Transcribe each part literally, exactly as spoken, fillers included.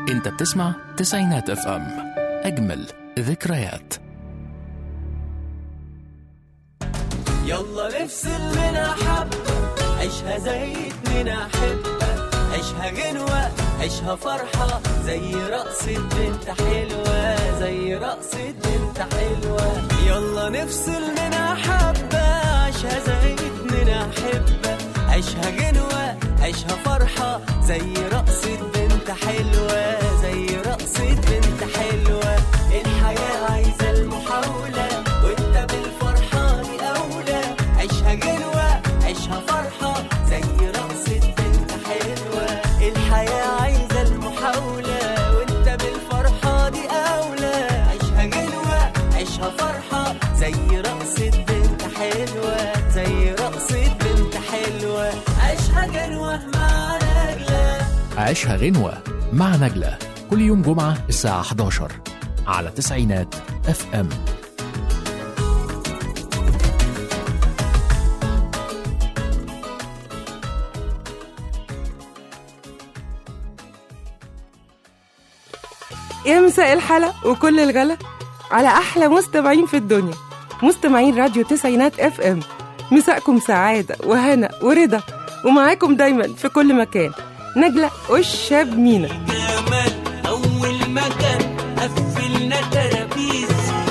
انت بتسمع تسعينات اف ام، اجمل ذكريات. يلا نفصل منها حبة، عيشها زي اتنين أحبة، عيشها غنوة، عيشها فرحة، زي رقصة بنت حلوة، زي رقصة بنت حلوة. يلا نفصل منها حبة، عيشها زي اتنين أحبة، عيشها غنوة، عيشها فرحة، زي رقصة بنت حلوة، زي رقصة بنت حلوة. الحياة عايزة المحاولة، وانت بالفرحة دي أولى، عيشها غنوة، عيشها فرحة، زي رقصة بنت حلوة. الحياة عايزة المحاولة، وانت بالفرحة دي أولى، عيشها غنوة، عيشها فرحة، زي رقصة بنت حلوة، زي رقصة بنت حلوة. عيشها غنوة مع نجلة. عيشها غنوة مع نجلة كل يوم جمعة الساعة حداشر على تسعينات اف ام. يا مساء الحلا وكل الغلا على أحلى مستمعين في الدنيا، مستمعين راديو تسعينات اف ام. مساءكم سعادة وهنا ورضا، ومعاكم دايما في كل مكان نجلة والشاب مينا. جمال أول مكان قفلنا ترابيز،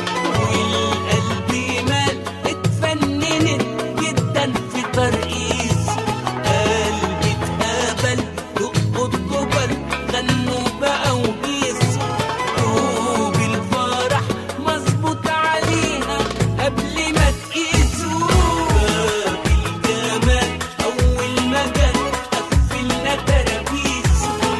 والقلب مال اتفننت جدا في ترقيص، قلبي اتقبل دقوا الجبل غنوا بقى وبيس، روب الفرح مظبوط عليها قبل ما تقيسوا. باب الجمال أول مكان قفلنا ترابيز،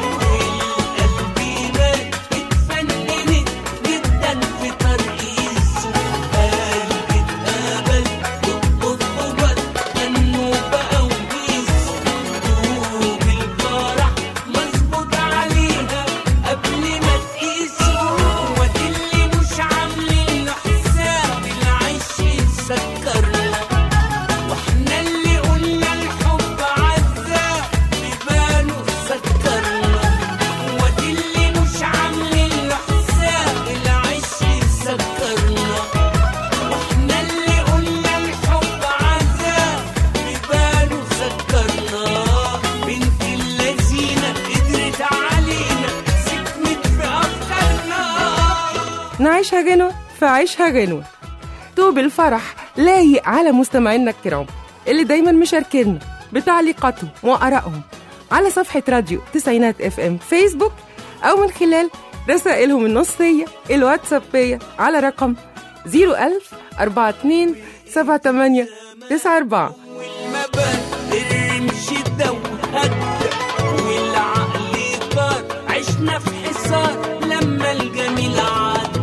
والقلب مال اتفننت جدا في ترقيص، قلبي اتقبل دقوا الجبل غنوا بقى وبيس، روب الفرح مظبوط عليها قبل ما تقيسوا. وادي اللي مش عاملين له حساب العيش يسكرنا، واحنا اللي قلنا الحب عذاب بيبانوا سكرنا. وادي اللي مش عاملين له حساب العيش يسكرنا، واحنا اللي قلنا الحب عذاب بيبانوا سكرنا. بنت اللذينة قدرت علينا سكنت في أفكارنا. نعيشها غنوة فعيشها غنوة. طوب الفرح لايق على مستمعينا الكرام اللي دايما مشاركينا بتعليقاتهم وآرائهم على صفحة راديو تسعينات اف ام فيسبوك، أو من خلال رسائلهم النصية الواتسابية على رقم صفر ألف أربعة اتنين سبعة تمانية تسعة أربعة. والمبان الرمش ده وهدى، والعقل طار عشنا في حصار لما الجميل عدى.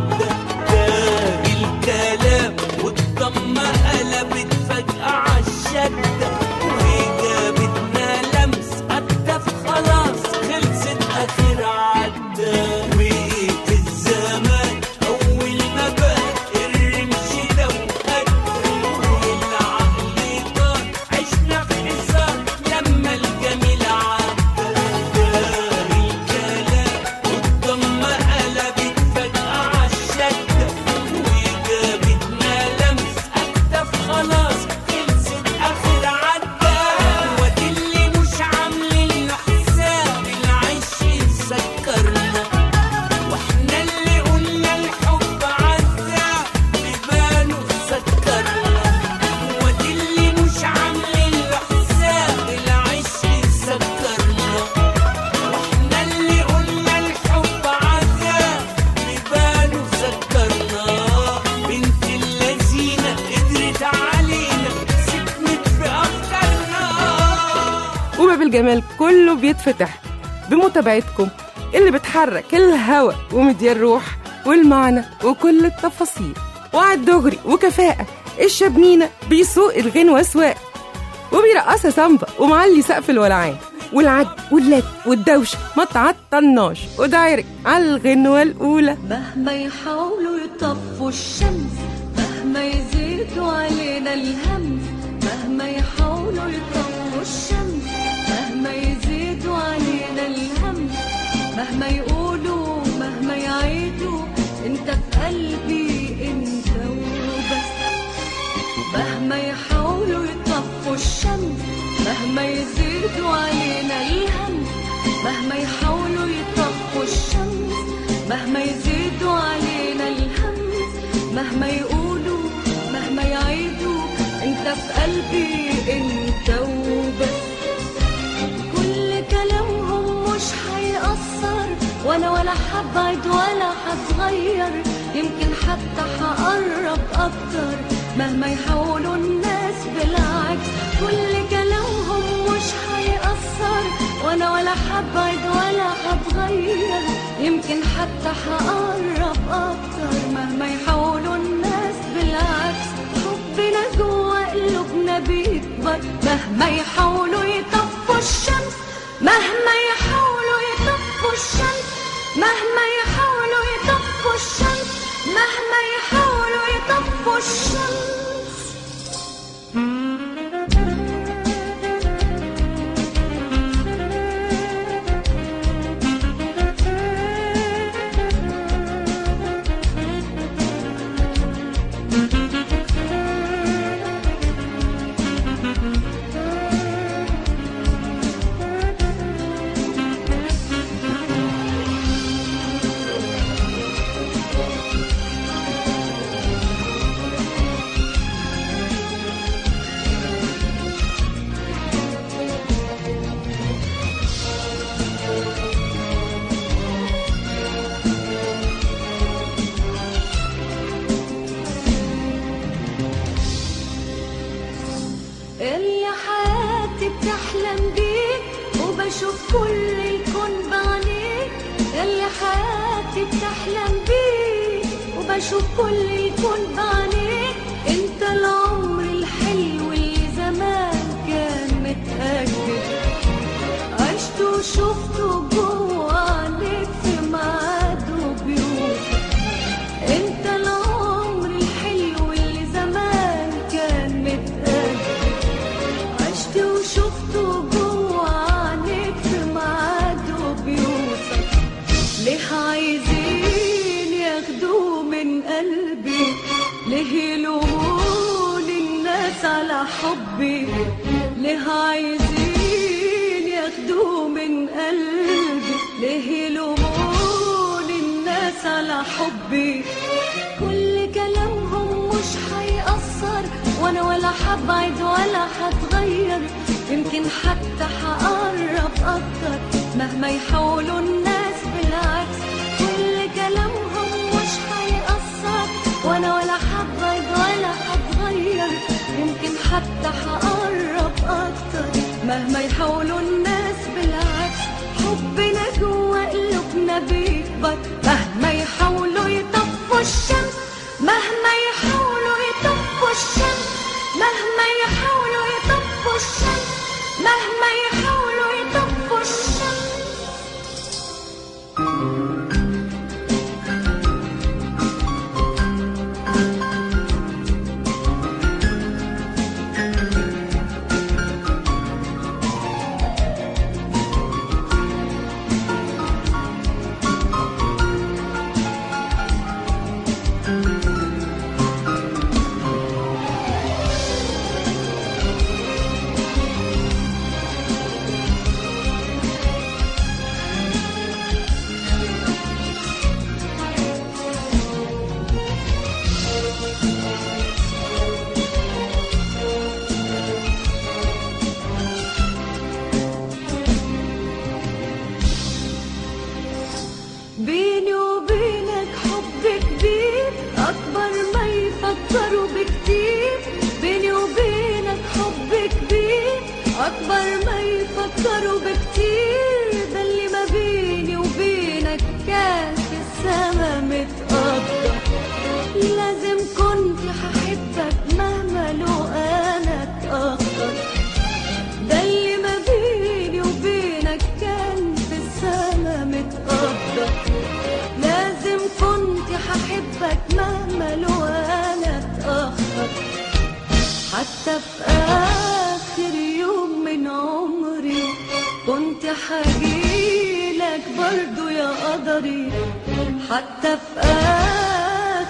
ده الكلام والضمة قلبت فجأة عالشدة، وجابتنا لمس أكتف خلاص خلصت آخر عدى. وقف الزمان أول ما بان الرمش ده وهدى، والعقل طار عشنا في حصار لما الجميل عدى. دار الكلام والضمة قلبت فجأة عالشدة، وجابتنا لمس أكتف خلاص خلصت آخر عدى. وادي اللي مش عاملين له حساب العيش يسكرنا، واحنا اللي قلنا الحب عذاب بيبانوا سكرنا. وادي اللي مش عاملين له حساب العيش يسكرنا، واحنا اللي قلنا الحب عذاب بيبانوا سكرنا. بنت اللذينة قدرت علينا سكنت في أفكارنا. وباب الجمال كله بيتفتح بمتابعتكم اللي بتحرك الهوا ومديا الروح والمعنى وكل التفاصيل. وعد دغري وكفاءة الشاب مينا بيسوق الغنوة سواق، وبيرقصها سامبا ومعلي سقف الولعان، والعج واللات والدوشة ما تعطلناش، ودايرك على الغنوة الأولى. مهما يحاولوا يطفوا الشمس، مهما يزيدوا علينا الهم، مهما يحاولوا يطفوا الشمس، مهما يزيدوا علينا الهم، مهما يقولوا قلبي انت وبس. مهما يحاولوا يطفوا الشمس، مهما يزيدوا علينا الهم، مهما يحاولوا يطفوا الشمس، مهما يزيدوا علينا الهم، مهما يقولوا مهما يعيدوا انت في قلبي انت وبس. كل كلامهم مش هيأثر، وانا ولا حبعد ولا هتغير، يمكن حتى هقرب اكتر مهما يحاولوا الناس بالعكس. كل كلامهم مش هيأثر، وانا ولا حبعد ولا هتغير، يمكن حتى هقرب اكتر مهما يحاولوا الناس بالعكس. حبنا جوا قلوبنا بيكبر مهما يحاولوا يطفوا الشمس، مهما يحاولوا يطفوا الشمس، مهما يحاولوا يطفوا الشمس، مهما يحاولوا يطفوا الشمس. اللي حياتي بتحلم بيك وبشوف كل الكون بعينيك، اللي حياتي بتحلم بيك وبشوف كل الكون بعينيك. انت العمر الحلو اللي زمان كان متأجل، عشت وشفته جوا عينيك في ميعاد وبيوت. انت العمر الحلو اللي زمان كان متأجل، عشت وشفته جوا عينيك في ميعاد وبيوصل. ليه عايزين ياخدوه من قلبي، ليه يلوموني الناس على حبي، ليه عايزين ياخدوه من قلبي، ليه يلوموني الناس على حبي. كل كلامهم مش هيأثر، وانا ولا حبعد ولا هتغير، يمكن حتى هقرب اكتر مهما يحاولوا الناس بالعكس. كل كلامهم مش هيأثر، وانا ولا حبعد ولا هتغير، يمكن حتى هقرب اكتر مهما يحاولوا الناس بالعكس. حبنا جوا قلوبنا بيكبر مهما يحاولوا يطفوا الشمس، مهما يحاولوا يطفوا الشمس، مهما يحاولوا يطفوا الشمس، مهما يحاولوا يطفوا الشمس. بيني وبينك حب كبير أكبر ما يفكروا بكتير، بيني وبينك حب كبير أكبر ما يفكروا بكتير. ده اللي ما بيني وبينك كان في السما متقدر، لازم كنت هحبك مهما لو أنا اتأخر. ده اللي ما بيني وبينك كان في السما متقدر، لازم كنت هحبك مهما لو أنا اتأخر. حتى في آخر يوم من عمري كنت هجيلك برضو يا قدري، حتى في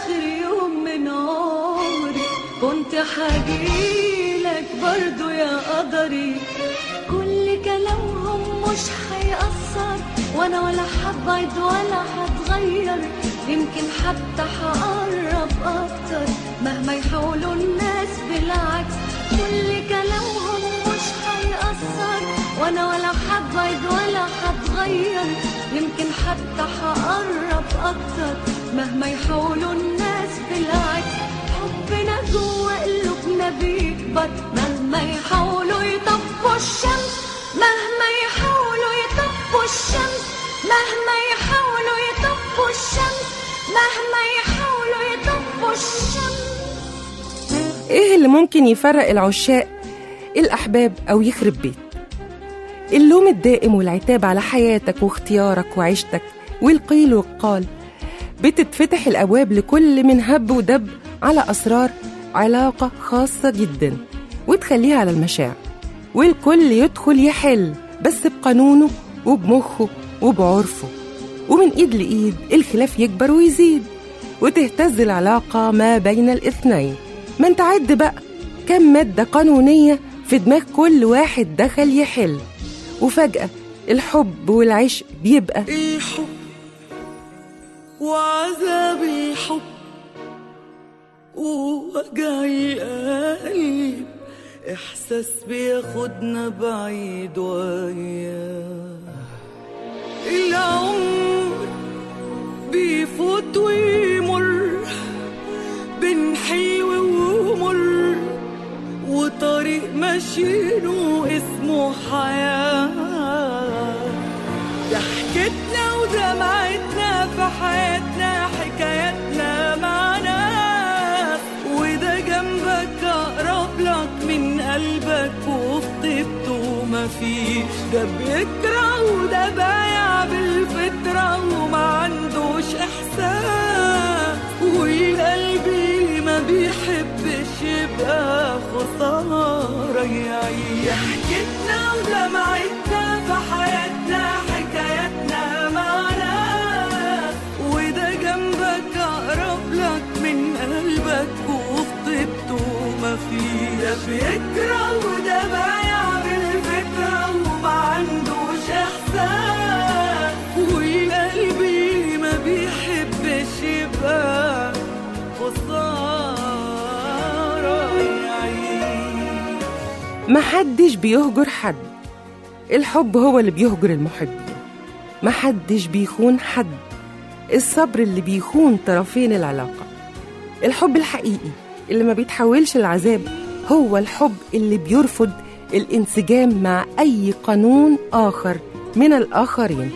كنت حاجيلك برضو يا قدري. كل كلامهم مش هيأثر، وانا ولا حبعد ولا هتغير، يمكن حتى هقرب اكتر مهما يحاولوا الناس. بالعكس كل كلامهم مش هيأثر، وانا ولا حبعد ولا هتغير، يمكن حتى هقرب اكتر مهما يحاولوا الناس. بالعكس حبنا جوا قلوبنا بيكبر مهما يحاولوا يطفوا الشمس، مهما يحاولوا يطفوا الشمس، مهما يحاولوا يطفوا الشمس، مهما يحاولوا يطفوا الشمس. ايه اللي ممكن يفرق العشاق، الأحباب أو يخرب بيت؟ اللوم الدائم والعتاب على حياتك واختيارك وعيشتك، والقيل والقال. بتتفتح الأبواب لكل من هب ودب على أسرار علاقة خاصة جدا، وتخليها على المشاعر، والكل يدخل يحل بس بقانونه وبمخه وبعرفه، ومن إيد لإيد الخلاف يكبر ويزيد، وتهتز العلاقة ما بين الاثنين. ما انت عد بقى كم مادة قانونية في دماغ كل واحد دخل يحل، وفجأة الحب والعشق بيبقى الحب وعذاب الحب ووجع القلب، إحساس بياخدنا بعيد وياه. العمر بيفوت ويمر بين حلو ومر، وطريق ماشيينه اسمه حياة. ضحكتنا ودمعتنا في حياتنا، حكاياتنا مع ناس، وده جنبك أقرب لك من قلبك وفي طيبته مفيش. ده بيكره وده بايع بالفطرة وما عندوش إحساس، والقلبي ما بيحبش يبقى خسارة يعيش. ضحكتنا ودمعتنا في حياتنا، حكاياتنا مع ناس، وده جنبك أقرب لك من قلبك وفي طيبته مفيش. ده بيكره وده بايع بالفكرة وما عندوش إحساس، والقلبي ما بيحبش يبقى خسارة يعيش. محدش بيهجر حد، الحب هو اللي بيهجر المحبين. محدش بيخون حد، الصبر اللي بيخون طرفين العلاقة. الحب الحقيقي اللي ما بيتحولش العذاب هو الحب اللي بيرفض الانسجام مع أي قانون آخر من الآخرين.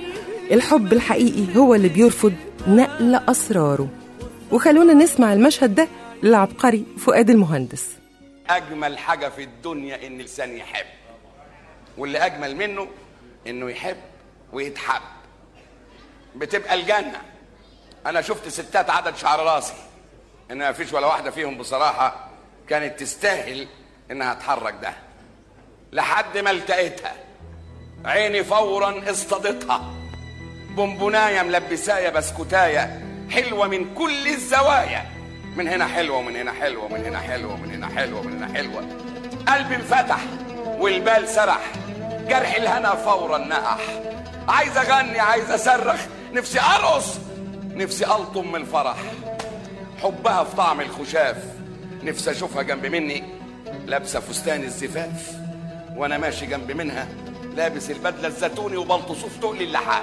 الحب الحقيقي هو اللي بيرفض نقل أسراره. وخلونا نسمع المشهد ده للعبقري فؤاد المهندس. أجمل حاجة في الدنيا إن الإنسان يحب، واللي أجمل منه إنه يحب ويتحب، بتبقى الجنة. أنا شفت ستات عدد شعر راسي، إن ما فيش ولا واحدة فيهم بصراحة كانت تستاهل إنها تحرك ده، لحد ما التقيتها عيني فورا اصطادتها. بونبوناية ملبساية بسكوتاية حلوة من كل الزوايا، من هنا حلوة ومن هنا حلوة ومن هنا حلوة ومن هنا حلوة ومن هنا حلوة. قلبي انفتح والبال سرح، جرح الهنا فورا نقح. عايز اغني، عايز اصرخ، نفسي ارقص، نفسي الطم من الفرح. حبها في طعم الخشاف، نفسي اشوفها جنب مني لابسه فستان الزفاف، وانا ماشي جنب منها لابس البدله الزيتوني وبلطصوف تقلي اللحاف.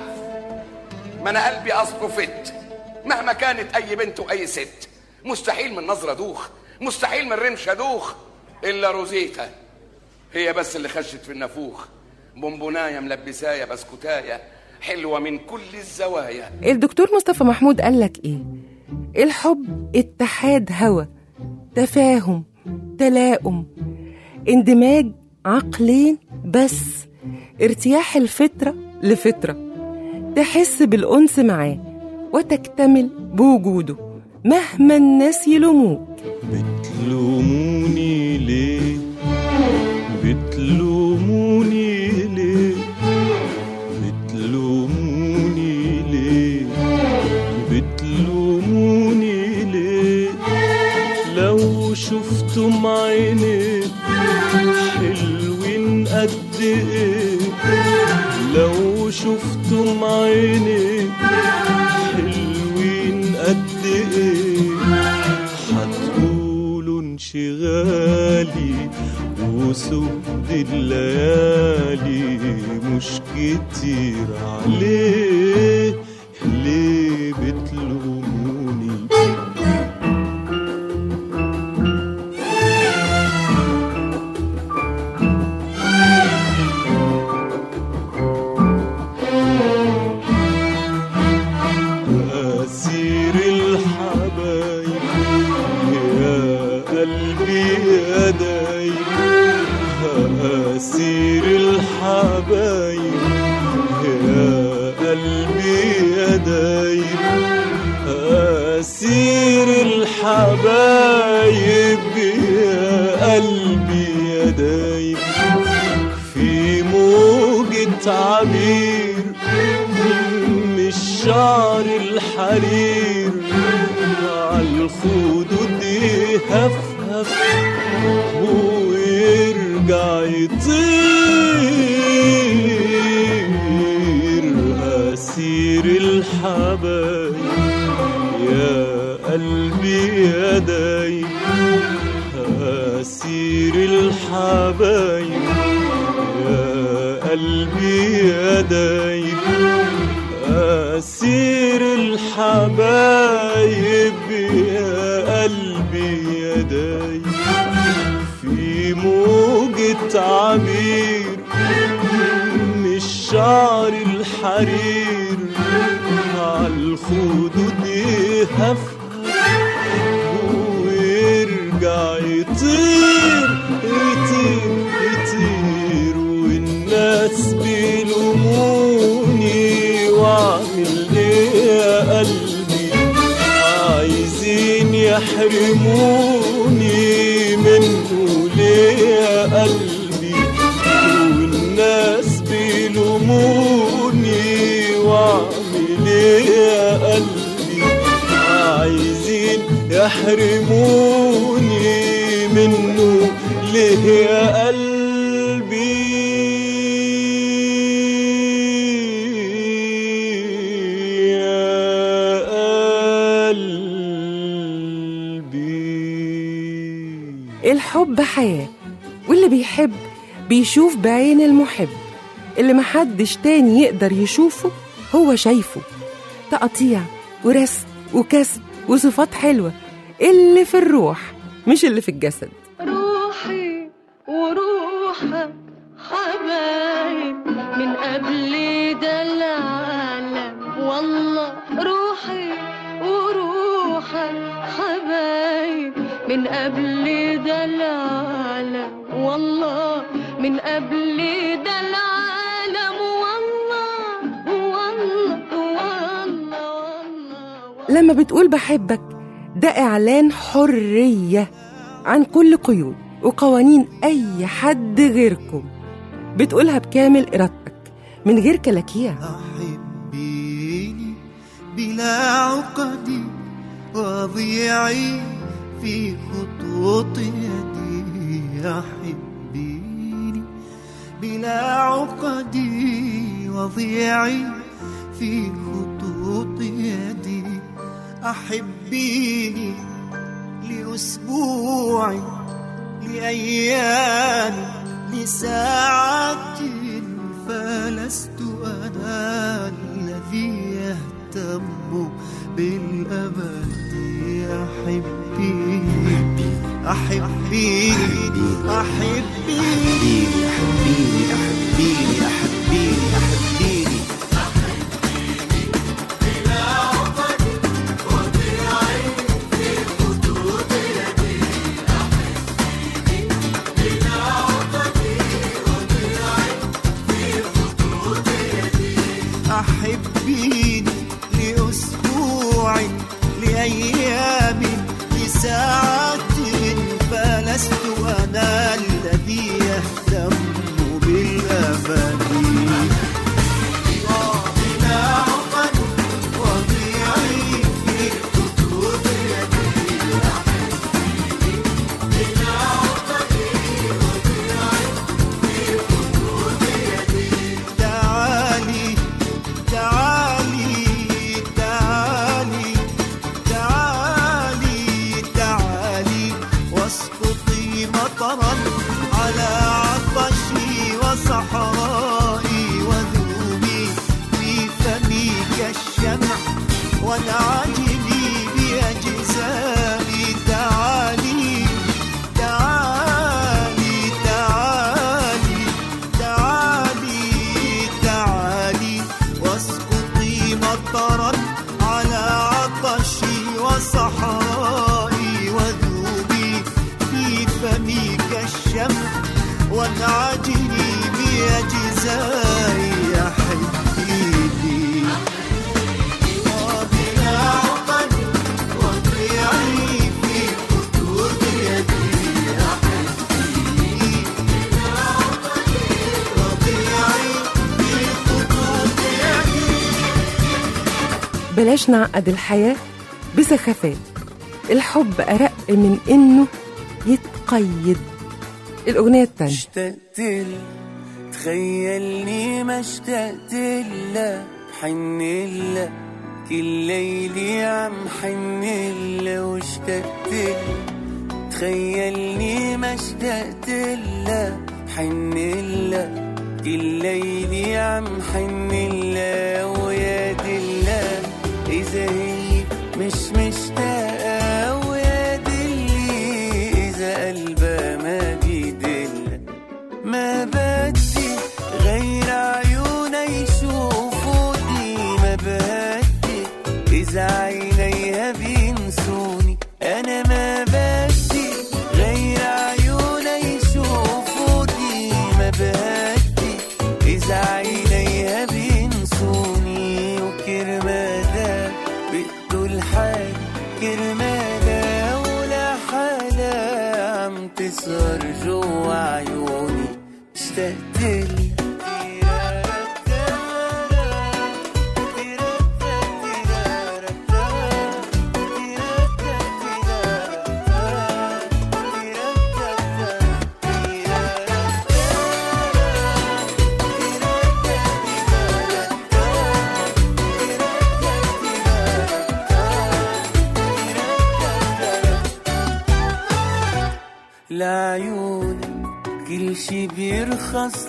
ما انا قلبي اصله فت مهما كانت اي بنت واي ست، مستحيل من نظره دوخ، مستحيل من رمشه دوخ، الا روزيتا هي بس اللي خشت في النافوخ. بونبونايه ملبسايه بسكوتايه حلوه من كل الزوايا. الدكتور مصطفى محمود قال لك ايه؟ الحب اتحاد هوى، تفاهم، تلاؤم، اندماج عقلين بس، ارتياح الفطرة لفطرة، تحس بالأنس معاه وتكتمل بوجوده مهما الناس يلوموك. بتلوموني ليه؟ بتلوموني ليه؟ بتلوموني ليه؟ بتلوموني ليه؟ لو شوف شفتم عيني حلوين قد ايه هتقولوا انشغالي وسود الليالي مش كتير عليه، ليه بتلوموني؟ أسير الحبايب يا قلبي يا دايب، أسير الحبايب يا قلبي يا دايب، أسير الحبايب يا قلبي يا دايب، في موجة عبير مش شعر الحرير عالخدود يهفهف ويرجع يطير. أسير الحبايب يا قلبي يا دايب، أسير الحبايب يا قلبي يا دايب، أسير الحبايب يا قلبي يا دايب، في موجة عبير مش شعر الحرير عالخدود يهفهف ويرجع يطير يطير يطير. والناس بيلوموني واعمل ايه يا قلبي، عايزين يحرموني منه ليه يا قلبي، والناس بيلوموني واعمل ايه يا قلبي، عايزين يحرموني منه ليه يا قلبي. الحب حياة، واللي بيحب بيشوف بعين المحب، اللي محدش تاني يقدر يشوفه هو شايفه. تقطيع ورسم وكسب وصفات حلوة اللي في الروح مش اللي في الجسد. روحي وروحك حبايب من قبل ده العالم والله، روحي وروحك حبايب من قبل ده العالم والله، من قبل ده العالم والله والله والله والله. لما بتقول بحبك ده إعلان حرية عن كل قيود وقوانين أي حد غيركم، بتقولها بكامل إرادتك من غير كلاكيع. أحبيني بلا عقدي وضيعي في خطوط يدي، أحبيني بلا عقدي وضيعي في خطوط يدي، أحبيني لأسبوع لأيام لساعات، فلست أنا الذي يهتم بالأبد. أحبيني أحبيني أحبيني أحبيني أحبيني أحبيني أحبيني بلا عقد وضيعي في خطوط يدي، أحبيني بلا عقد وضيعي في خطوط يدي، أحبيني لأسبوع لأيام لساعات، فلست أنا الذي يهتم بالأبد. بلا عقد وضيعي في خطوط يدي، بلا عقد وضيعي في خطوط يدي، تعالي وانعجلي بأجزائي تعالي تعالي تعالي تعالي تعالي واسقطي مطرا على عطشي وصحرائي وذوبي في فمي كالشمع وانعجلي بأجزائي يا حبيبي وبلا عقد وضيعي في خطوط يدي يا حبيبي وضيعي في خطوط يدي. بلاش نعقد الحياة بسخافات. الحب أرق من إنه يتقيد. الأغنية التانية. اشتقت لك تخيلني ما اشتقت لك حن لك كل ليلي عم حن لك واشتقت لك تخيلني ما اشتقت لك حن لك كل ليلي عم حن لك ويا دلك إذا هي مش مشتاقة ويا دلي إذا قلبها ما بيدلك ما بدي غير عيوني يشوفوني ما بدي إذا عينيها بينسوني أنا ما بدي غير عيوني يشوفوني ما بدي إذا عينيها بينسوني وكرمادا بقتل حالي كرمادا ولا حالة عم تسهر جوا عيوني اشتقت لي لعيونك كل شي بيرخص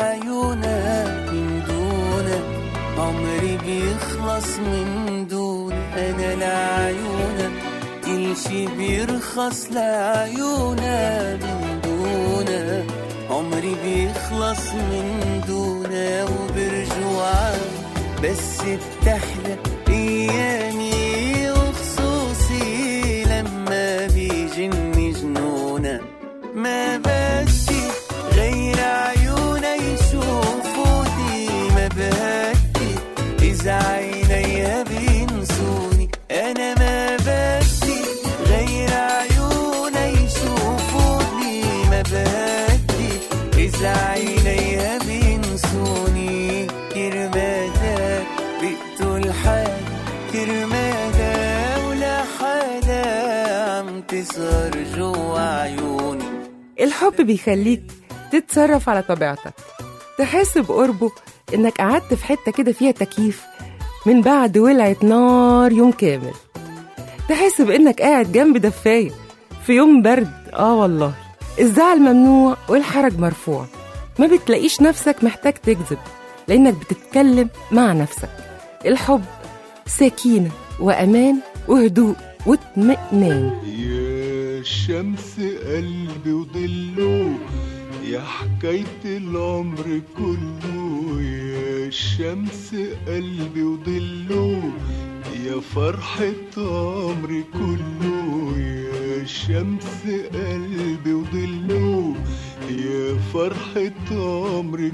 لعيونك من دونك عمري بيخلص من دونك أنا لعيونك كل شي بيرخص لعيونك من دونك عمري بيخلص من دونك وبرجوع بس بتحلى أيامي وخصوصي لما بيجني جنونك ما بدي غير عيوني يشوفوني ما بدي إذا عينيها بينسوني أنا ما بدي غير عيوني يشوفوني ما بدي إذا عينيها بينسوني كرمادا بقتل حالي كرمادا ولا حدا عم تسهر جوا عيوني. الحب بيخليك تتصرف على طبيعتك، تحس بقربه إنك قعدت في حتة كده فيها تكييف من بعد ولعت نار يوم كامل، تحس بإنك قاعد جنب دفاية في يوم برد. آه والله الزعل ممنوع والحرج مرفوع، ما بتلاقيش نفسك محتاج تكذب لأنك بتتكلم مع نفسك. الحب سكينة وأمان وهدوء واطمئنان. يا شمس قلبي وضله يا حكاية العمر كله، يا شمس قلبي وضله يا فرحة عمري كله، يا شمس قلبي وضله يا فرحة عمري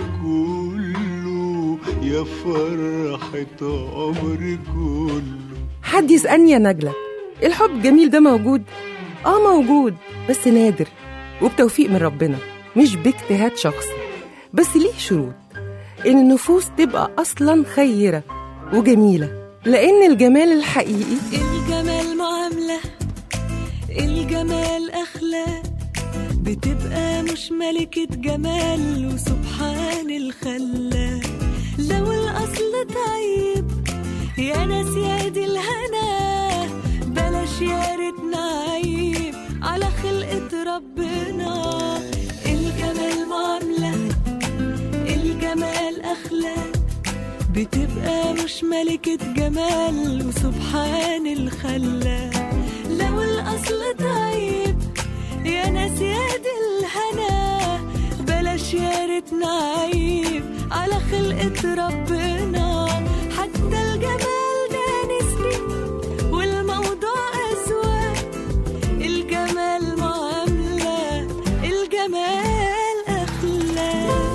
كله، يا فرحة عمري كله. حد يسألني يا نجلة، الحب الجميل ده موجود؟ آه موجود، بس نادر وبتوفيق من ربنا، مش باجتهاد شخصي، بس ليه شروط. إن النفوس تبقى أصلاً خيرة وجميلة، لأن الجمال الحقيقي الجمال معاملة، الجمال أخلاق، بتبقى مش ملكة جمال وسبحان الخلاق. لو الأصل تعيب يا ناس يا دي الهنا، بلاش يا ريتنا عيب على خلقة ربنا. الجمال معاملة، الجمال أخلاق، بتبقى مش ملكة جمال وسبحان الخلاق. لو الأصل طيب يا ناس يا دي الهنا، بلاش يا ريتنا عيب على خلقة ربنا. حتى الجمال ده نسبي والموضوع أذواق، الجمال معاملة الجمال أخلاق.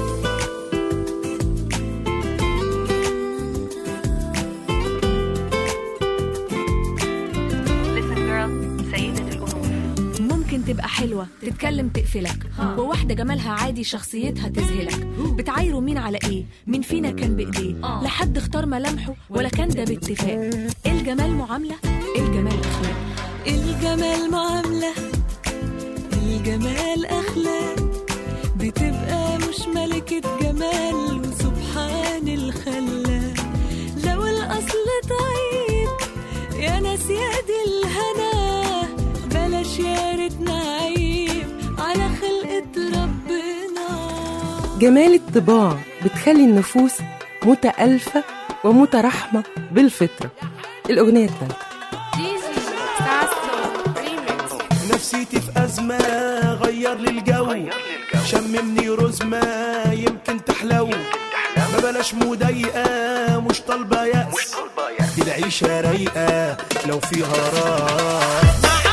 ممكن تبقى حلوة تتكلم تقفلك، وواحدة جمالها عادي شخصيتها تذهلك. بتعايروا مين على ايه؟ مين فينا كان بايديه؟ لا حد اختار ملامحه ولا كان ده باتفاق. الجمال معاملة الجمال اخلاق. الجمال معاملة الجمال أخلاق. بتبقى مش ملكة جمال وسبحان الخلاق. لو الأصل طيب يا ناس يا دي الهنا، بلاش يا ريتنا عيب على خلقة ربنا. جمال الطباع بتخلي النفوس متألفة ومترحمة بالفطرة. الأغنية الثالثة نفسيتي في أزمة، غير لي الجو، شممني رزمة يمكن تحلو. ما بلاش مضايقة، مش طالبة يأس، دي العيشة رايقة لو فيها راس.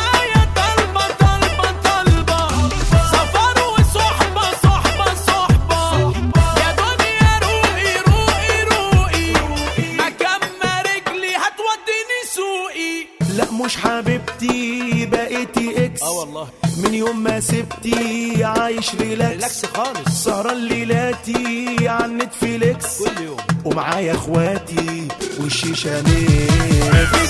مش حبيبتي بقيتي اكس، اه والله من يوم ما سبتي عايش ريلاكس ريلاكس خالص. سهران ليلاتي على نتفليكس كل يوم، ومعايا اخواتي والشيشه ميكس.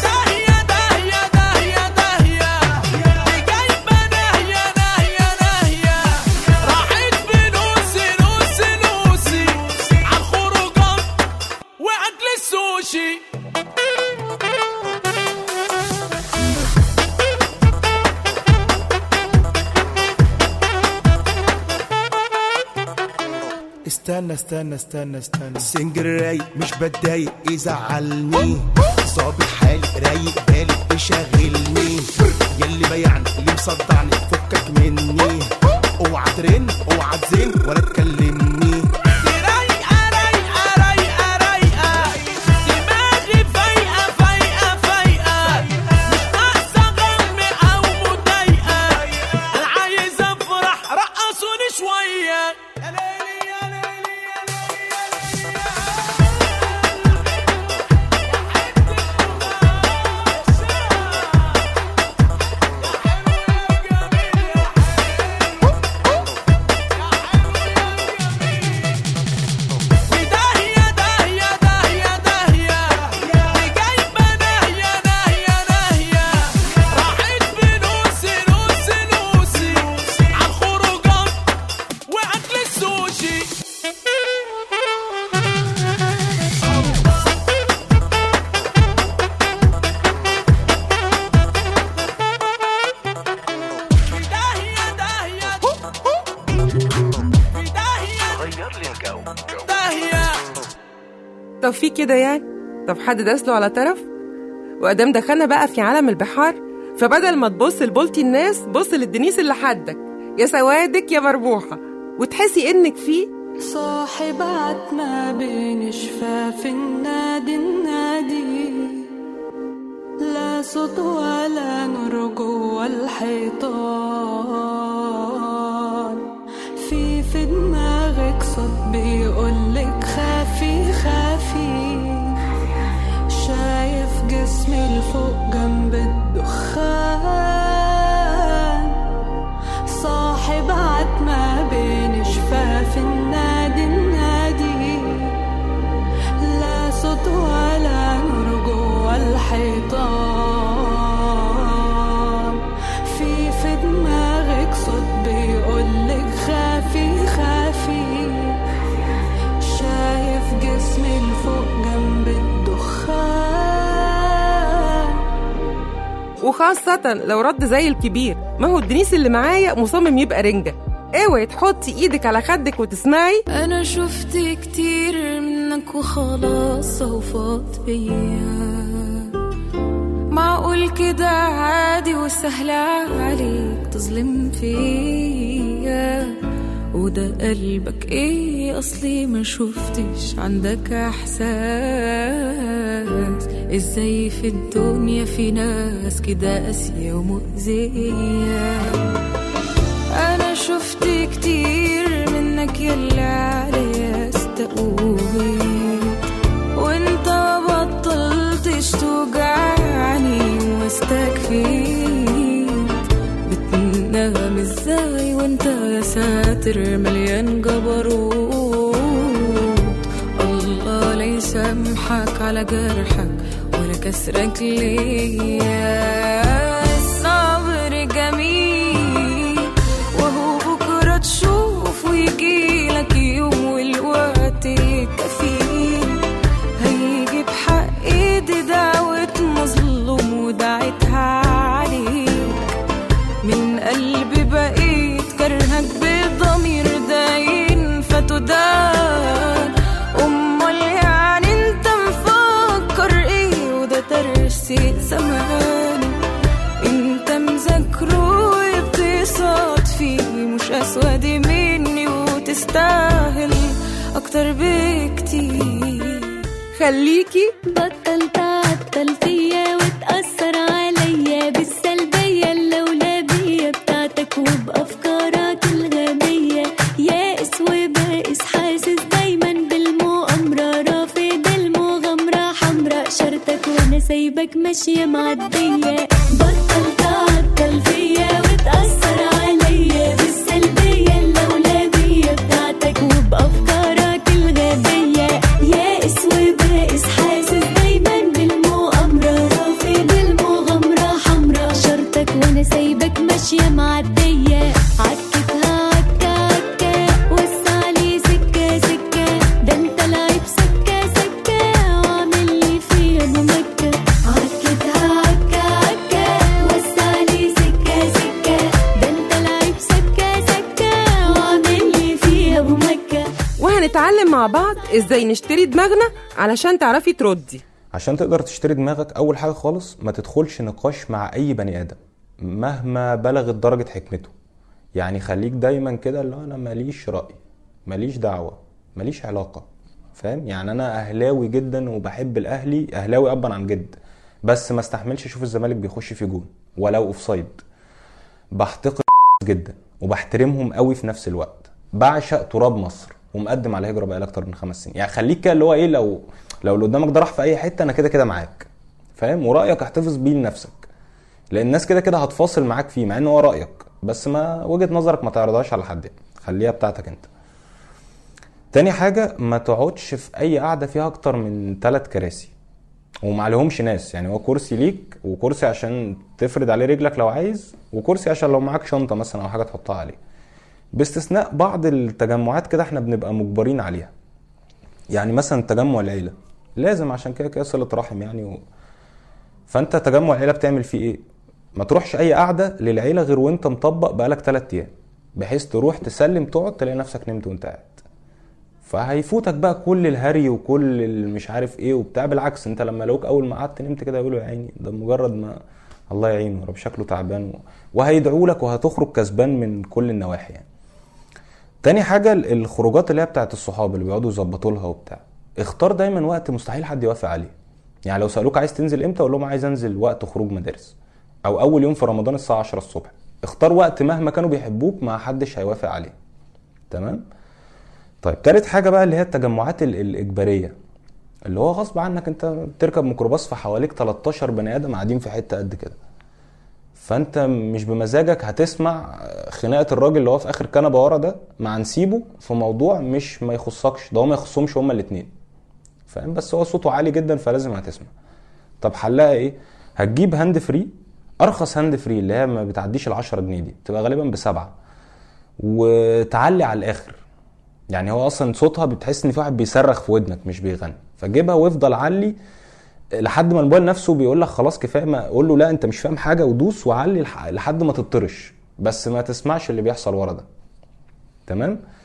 استنى استنى استنى استنى سنجر رايق مش بتضايق يزعلني، ظابط حالي رايق بالي بيشغلني. يلي بيعني اللي مصدعني فكك مني، اوعى ترن اوعى تزين ولا تكلمني. طب في كده يعني؟ طب حد داسله على طرف؟ وقدام دخلنا بقى في عالم البحار، فبدل ما تبص لبولتي الناس بص للدنيس اللي حدك يا سوادك يا مربوحة، وتحسي انك فيه صاحب عتمة بين شفاف النادي النادي، لا صوت ولا نور جوا الحيطان. في في دماغك صوت بيقولك خافي خافي، شايف جسمي لفوق جنب الدخان. صاحب عتمة بين شفاف النادي النادي، لا صوت ولا نور جوا الحيطان. في في دماغك صوت بيقولك خافي خافي، شايف جسمي لفوق جنب الدخان. وخاصة لو رد زي الكبير، ما هو الدنيس اللي معايا مصمم يبقى رنجة. اوعي تحطي ايدك على خدك وتسمعي. انا شفت كتير من منك وخلاص صوفات بيا. معقول كده عادي وسهل عليك تظلم فيا؟ وده قلبك ايه اصلي ما شفتش عندك احساس؟ ازاي في الدنيا في ناس كده قاسية ومؤذية؟ انا شفت كتير منك يلا عليا استقويت، وانت ما بطلتش توجعني واستكفيت. بتنام ازاي وانت يا ساتر مليان جبروت؟ الله لا يسامحك على جرحك ولا كسرك ليا. الصبر جميل وهو بكرة تشوف ويجيلك يوم والوقت كفيل. هيجي بحق ايدي دعوة مظلوم ودعيتها عليك. من قلبي بقيت كرهك بضمير داين فتدان. امال يعني انت مفكر ايه وده ترسي زماني؟ انت مذاكره وبتصاد فيه مش اسود مني وتستاهل اكتر بكتير. خليكي بطل تعطل فيا وتأثر عليا بالسلبية اللولبية بتاعتك وبأفكارك الغبية. يائس وبائس حاسس دايما بالمؤامرة، رافض المغامرة حمراء شرطك وانا سايبك ماشية معدية. بطل تعطل فيا وتأثر عليا بالسلبية اللولبية بتاعتك وبأفكارك الغبية. يائس وبائس حاسس دايما بالمؤامرة، رافض المغامرة حمراء شرطك وانا سايبك ماشية معدية. عكتها عكا عكا وسع لي سكة سكة، ده انت لعيب سكة سكة وعامل لي فيها ابو مكة. عكتها عكا عكا وسع لي سكة سكة، ده انت لعيب سكة سكة وعامل لي فيها ابو مكة. وهنتعلم مع بعض ازاي نشتري دماغنا علشان تعرفي تردي. عشان تقدر تشتري دماغك اول حاجة خالص ما تدخلش نقاش مع اي بني ادم مهما بلغت درجة حكمته. يعني خليك دايما كده اللي انا ماليش رأي، ماليش دعوة، ماليش علاقة. فاهم؟ يعني انا اهلاوي جدا وبحب الاهلي، اهلاوي ابا عن جد، بس ما استحملش اشوف الزمالك بيخش في جون ولو اوفسايد. بحتقر جدا وبحترمهم قوي في نفس الوقت. بعشق تراب مصر ومقدم على هجرة بقى اكتر من خمس سنين. يعني خليك كده اللي هو ايه، لو لو اللي قدامك ده راح في اي حته انا كده كده معاك. فاهم؟ ورايك احتفظ بيه لنفسك، لان الناس كده كده هتفاصل معاك فيه مع انه هو رايك، بس ما وجهه نظرك ما تعرضهاش على حد، خليها بتاعتك انت. تاني حاجه ما تقعدش في اي قعده فيها اكتر من ثلاث كراسي وما عليهمش ناس. يعني هو كرسي ليك وكرسي عشان تفرد عليه رجلك لو عايز، وكرسي عشان لو معاك شنطه مثلا او حاجه تحطها عليه. باستثناء بعض التجمعات كده احنا بنبقى مجبرين عليها. يعني مثلا تجمع العيله لازم عشان كده كده صله رحم يعني و... فانت تجمع العيله بتعمل فيه ايه؟ ما تروحش اي قعده للعيله غير وانت مطبق بقالك ثلاث ايام، بحيث تروح تسلم تقعد تلاقي نفسك نمت وانت قاعد. فهيفوتك بقى كل الهري وكل المش عارف ايه وبتاع. بالعكس انت لما لوك اول ما قعدت نمت كده يقولوا يا عيني ده مجرد ما الله يعينه رب شكله تعبان و... وهيدعوا لك وهتخرج كسبان من كل النواحي يعني. تاني حاجه الخروجات اللي هي بتاعت الصحاب اللي بيقعدوا يظبطوا لها وبتاع، اختار دايما وقت مستحيل حد يوافق عليه. يعني لو سالوك عايز تنزل امتى قول لهم عايز انزل وقت خروج مدارس او اول يوم في رمضان الساعه عشرة الصبح. اختار وقت مهما كانوا بيحبوك ما حدش هيوافق عليه. تمام؟ طيب تالت حاجه بقى اللي هي التجمعات الاجباريه، اللي هو غصب عنك انت بتركب ميكروباص فحواليك تلتاشر بني ادم قاعدين في حته قد كده، فانت مش بمزاجك هتسمع خناقه الراجل اللي هو في اخر كنبه ورا ده مع نسيبه في موضوع مش ما يخصكش، ده هو ما يخصهمش هما الاثنين. فاهم؟ بس هو صوته عالي جدا فلازم هتسمع. طب حلها ايه؟ هتجيب هاند فري، ارخص هاند فري اللي هي ما بتعديش العشرة جنيه دي، تبقى غالبا بسبعة، وتعلي على الاخر. يعني هو اصلا صوتها بتحس ان في واحد بيصرخ في ودنك مش بيغني، فجيبها وافضل علي لحد ما الموبايل نفسه بيقول لك خلاص كفايه. ما اقول له لا انت مش فاهم حاجه، ودوس وعلي لحد ما تطرش، بس ما تسمعش اللي بيحصل ورا ده. تمام؟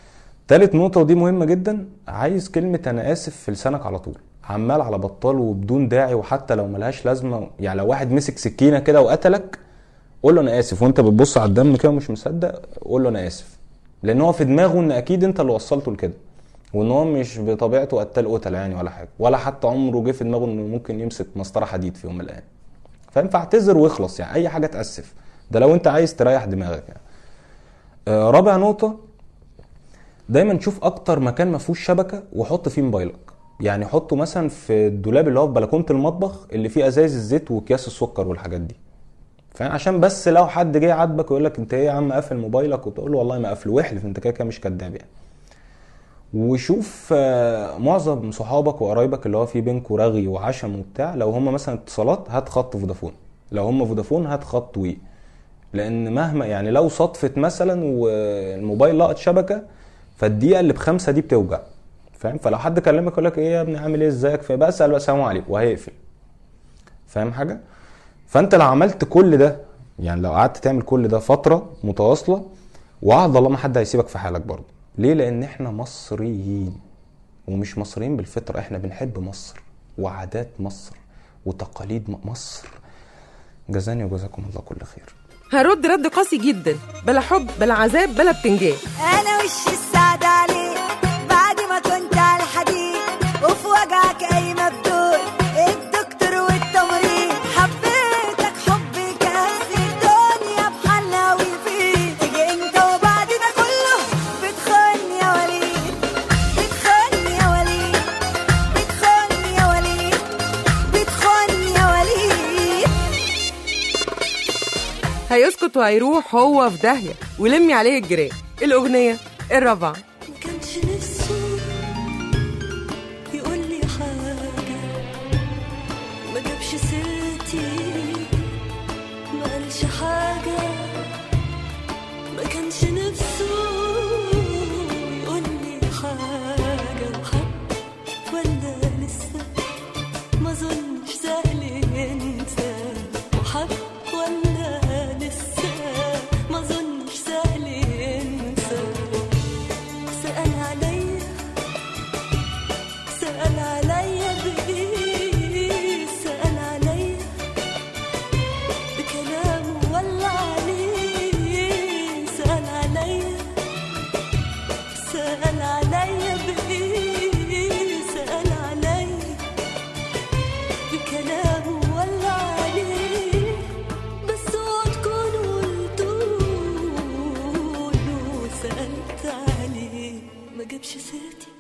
تالت نقطة ودي مهمة جدا، عايز كلمة انا اسف في لسانك على طول، عمال على بطال وبدون داعي، وحتى لو ملهاش لازمة. يعني لو واحد مسك سكينة كده وقتلك قول له انا اسف، وانت بتبص على الدم كده ومش مصدق قول له انا اسف، لان هو في دماغه ان اكيد انت اللي وصلته لكده، وان هو مش بطبيعته قتال قتل يعني ولا حاجة، ولا حتى عمره جه في دماغه انه ممكن يمسك مسطرة حديد في يوم من الايام. فاهم؟ فاعتذر واخلص، يعني اي حاجة تأسف، ده لو انت عايز تريح دماغك يعني. آه رابع نقطة، دايما تشوف اكتر مكان ما فيهوش شبكة وحط فيه موبايلك. يعني حطه مثلا في الدولاب اللي هو في بلكونة المطبخ اللي فيه ازايز الزيت واكياس السكر والحاجات دي، فاهم؟ عشان بس لو حد جاي عاتبك ويقول لك انت ايه يا عم قافل موبايلك، وتقول له والله ما قافله، واحلف انت كده كده مش كداب يعني. وشوف معظم صحابك وقرايبك اللي هو في بينكم رغي وعشم وبتاع، لو هم مثلا اتصالات هات خط فودافون، لو هم فودافون هات خط وي، لان مهما يعني لو صدفت مثلا والموبايل لقط شبكه فالدقيقه اللي بخمسه دي بتوجع، فاهم؟ فلو حد كلمك يقول لك ايه يا ابني عامل ايه ازيك، فبقى اسال السلام عليكم وهيقفل، فاهم حاجه؟ فانت لو عملت كل ده، يعني لو قعدت تعمل كل ده فتره متواصله، وعد الله ما حد هيسيبك في حالك برضه. ليه؟ لان احنا مصريين، ومش مصريين بالفطره، احنا بنحب مصر وعادات مصر وتقاليد مصر. جزاني وجزاكم الله كل خير. هرد رد قاسي جدا، بلا حب بلا عذاب بلا بتنجان. انا وش السعد عليك بعد ما كنت على الحديد، وفي وجعك اي مبدول الدكتور والتمريض، حبيتك حب كاس الدنيا بحالنا وفيه، تيجي انت وبعد ده كله بتخوني يا وليد، بتخوني يا وليد، بتخوني يا وليد، بتخوني يا وليد. هيسكت وهيروح هو في داهية ولمي عليه الجيران. الأغنية الرابعة. ما كانش نفسه يقول لي حاجة، ما جابش سيرتي، ما قالش حاجة، ما كانش نفسه يقول لي حاجة، وحب ولا لسه ما ظنش سهل ينسى، وحب ولا لسه ما ظنش سهل ينسى. سأل عليا سأل عليا بإيه، سأل عليا بكلامه ولا عليه، سأل عليا سأل عليا بإيه، سأل عليا بكلامه ولا عليه، بس هو تكون قلتوله سألت عليه ما جابش سيرتي.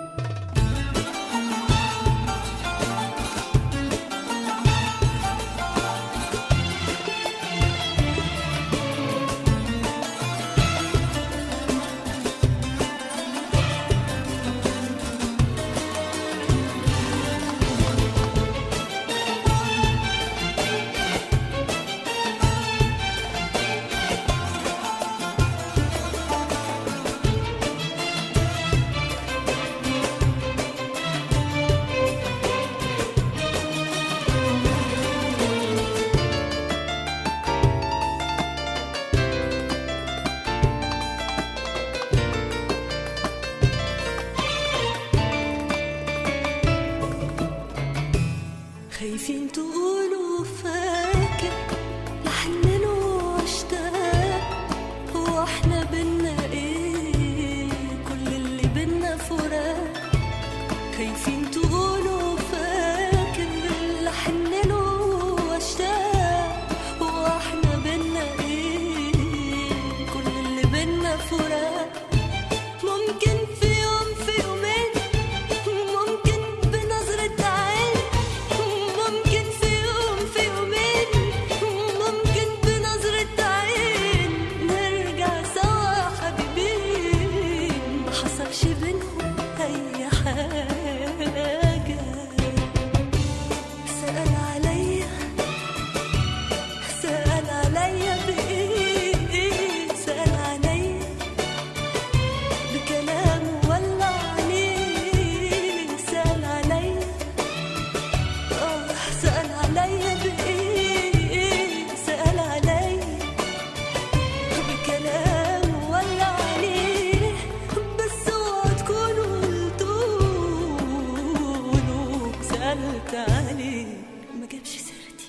خايفين تقولوا فاكر لحنن واشتاق، هو احنا بينا ايه كل اللي بينا فراق. خايفين تقولوا فاكر لحنن واشتاق، هو احنا بينا ايه كل اللي بينا فراق. ممكن في يوم في يومين، ممكن بنظرة عين، ممكن في يوم في يومين، سألت عليه ما جابش سيرتي.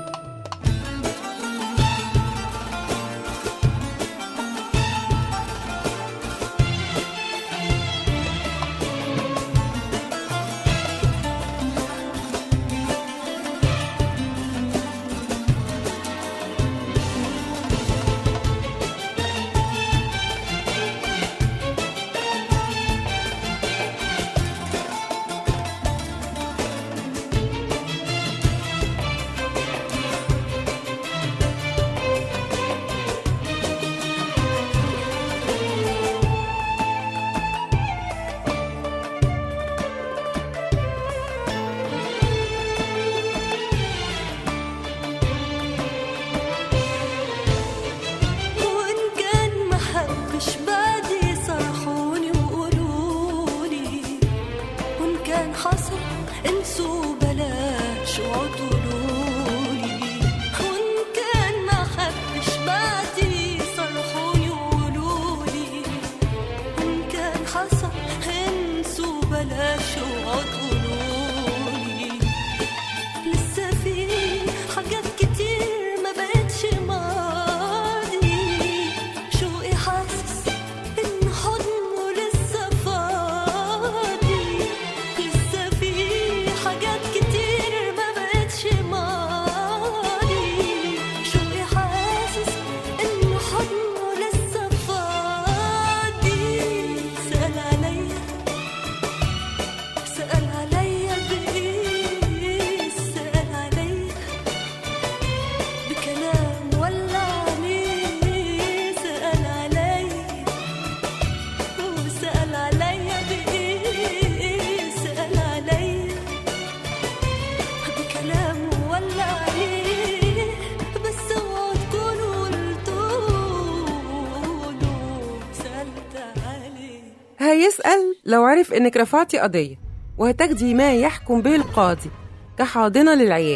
هيسأل لو عرف إنك رفعتي قضية وهتجدي ما يحكم به القاضي كحاضنة للعيال،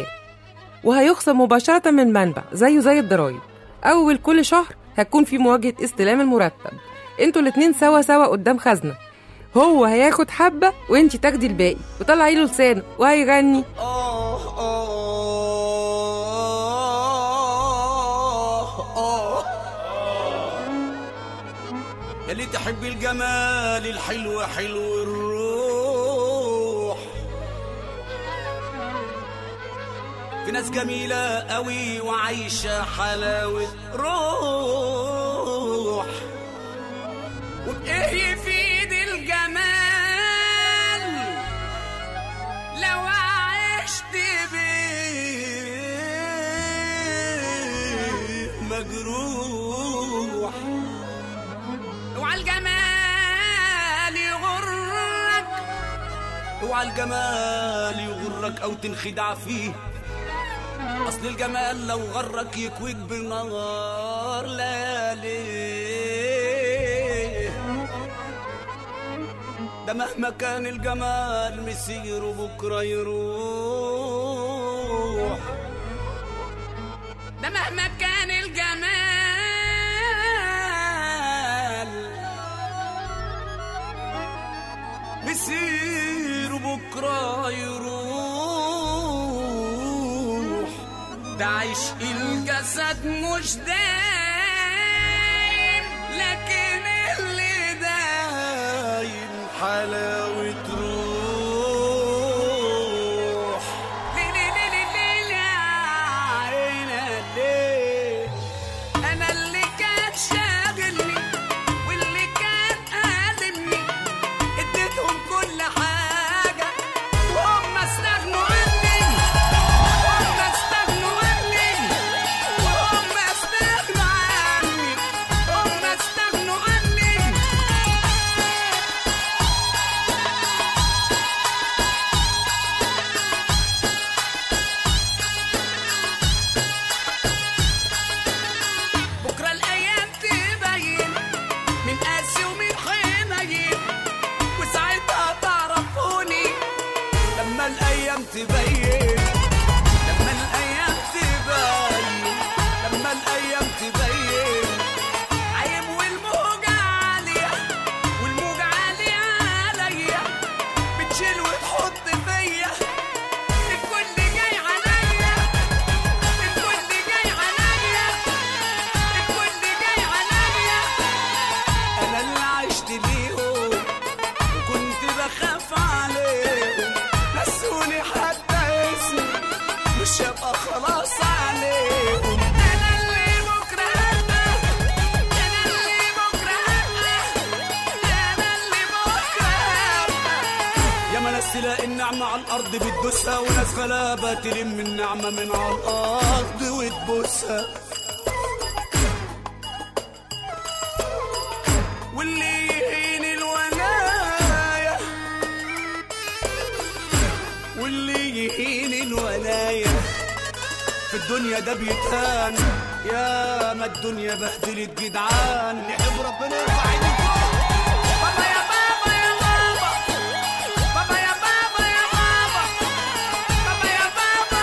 وهيخصم مباشرة من منبع زيه زي الضرايب. أول كل شهر هتكون في مواجهة استلام المرتب، انتوا الاتنين سوا سوا قدام خزنة، هو هياخد حبة وانتي تاخدي الباقي، وطلعي له لسانه وهيغني آه آه آه يلي تحب الجمال الحلو حلو الروح. في ناس جميلة قوي وعايشة حلاوة روح، وبإيه يفيد الجمال لو عشت بيه مجروح. اوعى الجمال يغرك، اوعى الجمال يغرك او تنخدع فيه، اصل الجمال لو غرك يكويك بالنهار ليالي. ده مهما كان الجمال مسيره بكره يروح، ده مهما كان الجمال مسيره بكره يروح. ده عشق الجسد مش دايم، لكن اللي دايم حلاوة روح. ليلي ليلي ليلي عينا ليه، أنا اللي كان شاغلني واللي كان قادمني اديتهم كل حاجة وهم استغنوا عني، وهم استغنوا عني، وهم استغنوا عني، هم استغنوا عني. بكرة الأيام تبين من قاسي ومن حنين، وساعتها تعرفوني لما الأيام تبين، لما الأيام تبين، لما الأيام تبين. عيب والموجة عالية، والموجة عالية عليا، بتشيل وتحط فيا اه خلاص عليهم. انا اللي بكره انا انا اللي بكره انا انا اللي بكره. يا ما ناس تلاقي النعمه على الارض بتدوسها، وناس غلابه تلم النعمه من على الارض وتبوسها. واللي يهين الولايه واللي يهين الولايه في الدنيا ده بيتهان. يا ما الدنيا بهدلت جدعان. نحب ربنا يرفع ايدك بابا يا بابا يا بابا بابا يا بابا يا بابا بابا يا بابا.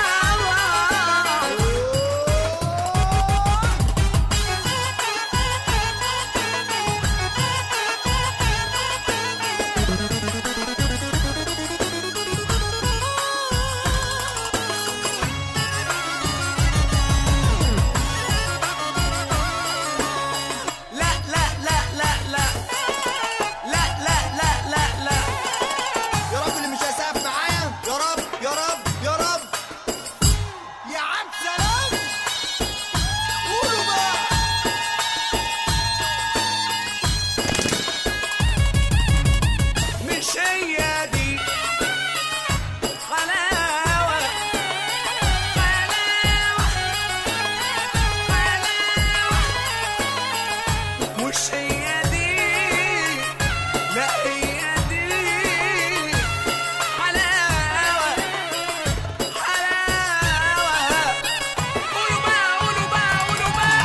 لا لا لا لا لا لا لا لا لا لا. يا رب اللي مش هيسقف معايا يا رب يا رب يا رب. يا عم سلام قولوا بقى. مش هي دي غلاوة غلاوة غلاوة. مش هي دي لا هي دي حلاوة حلاوة. قولوا بقى قولوا بقى قولوا بقى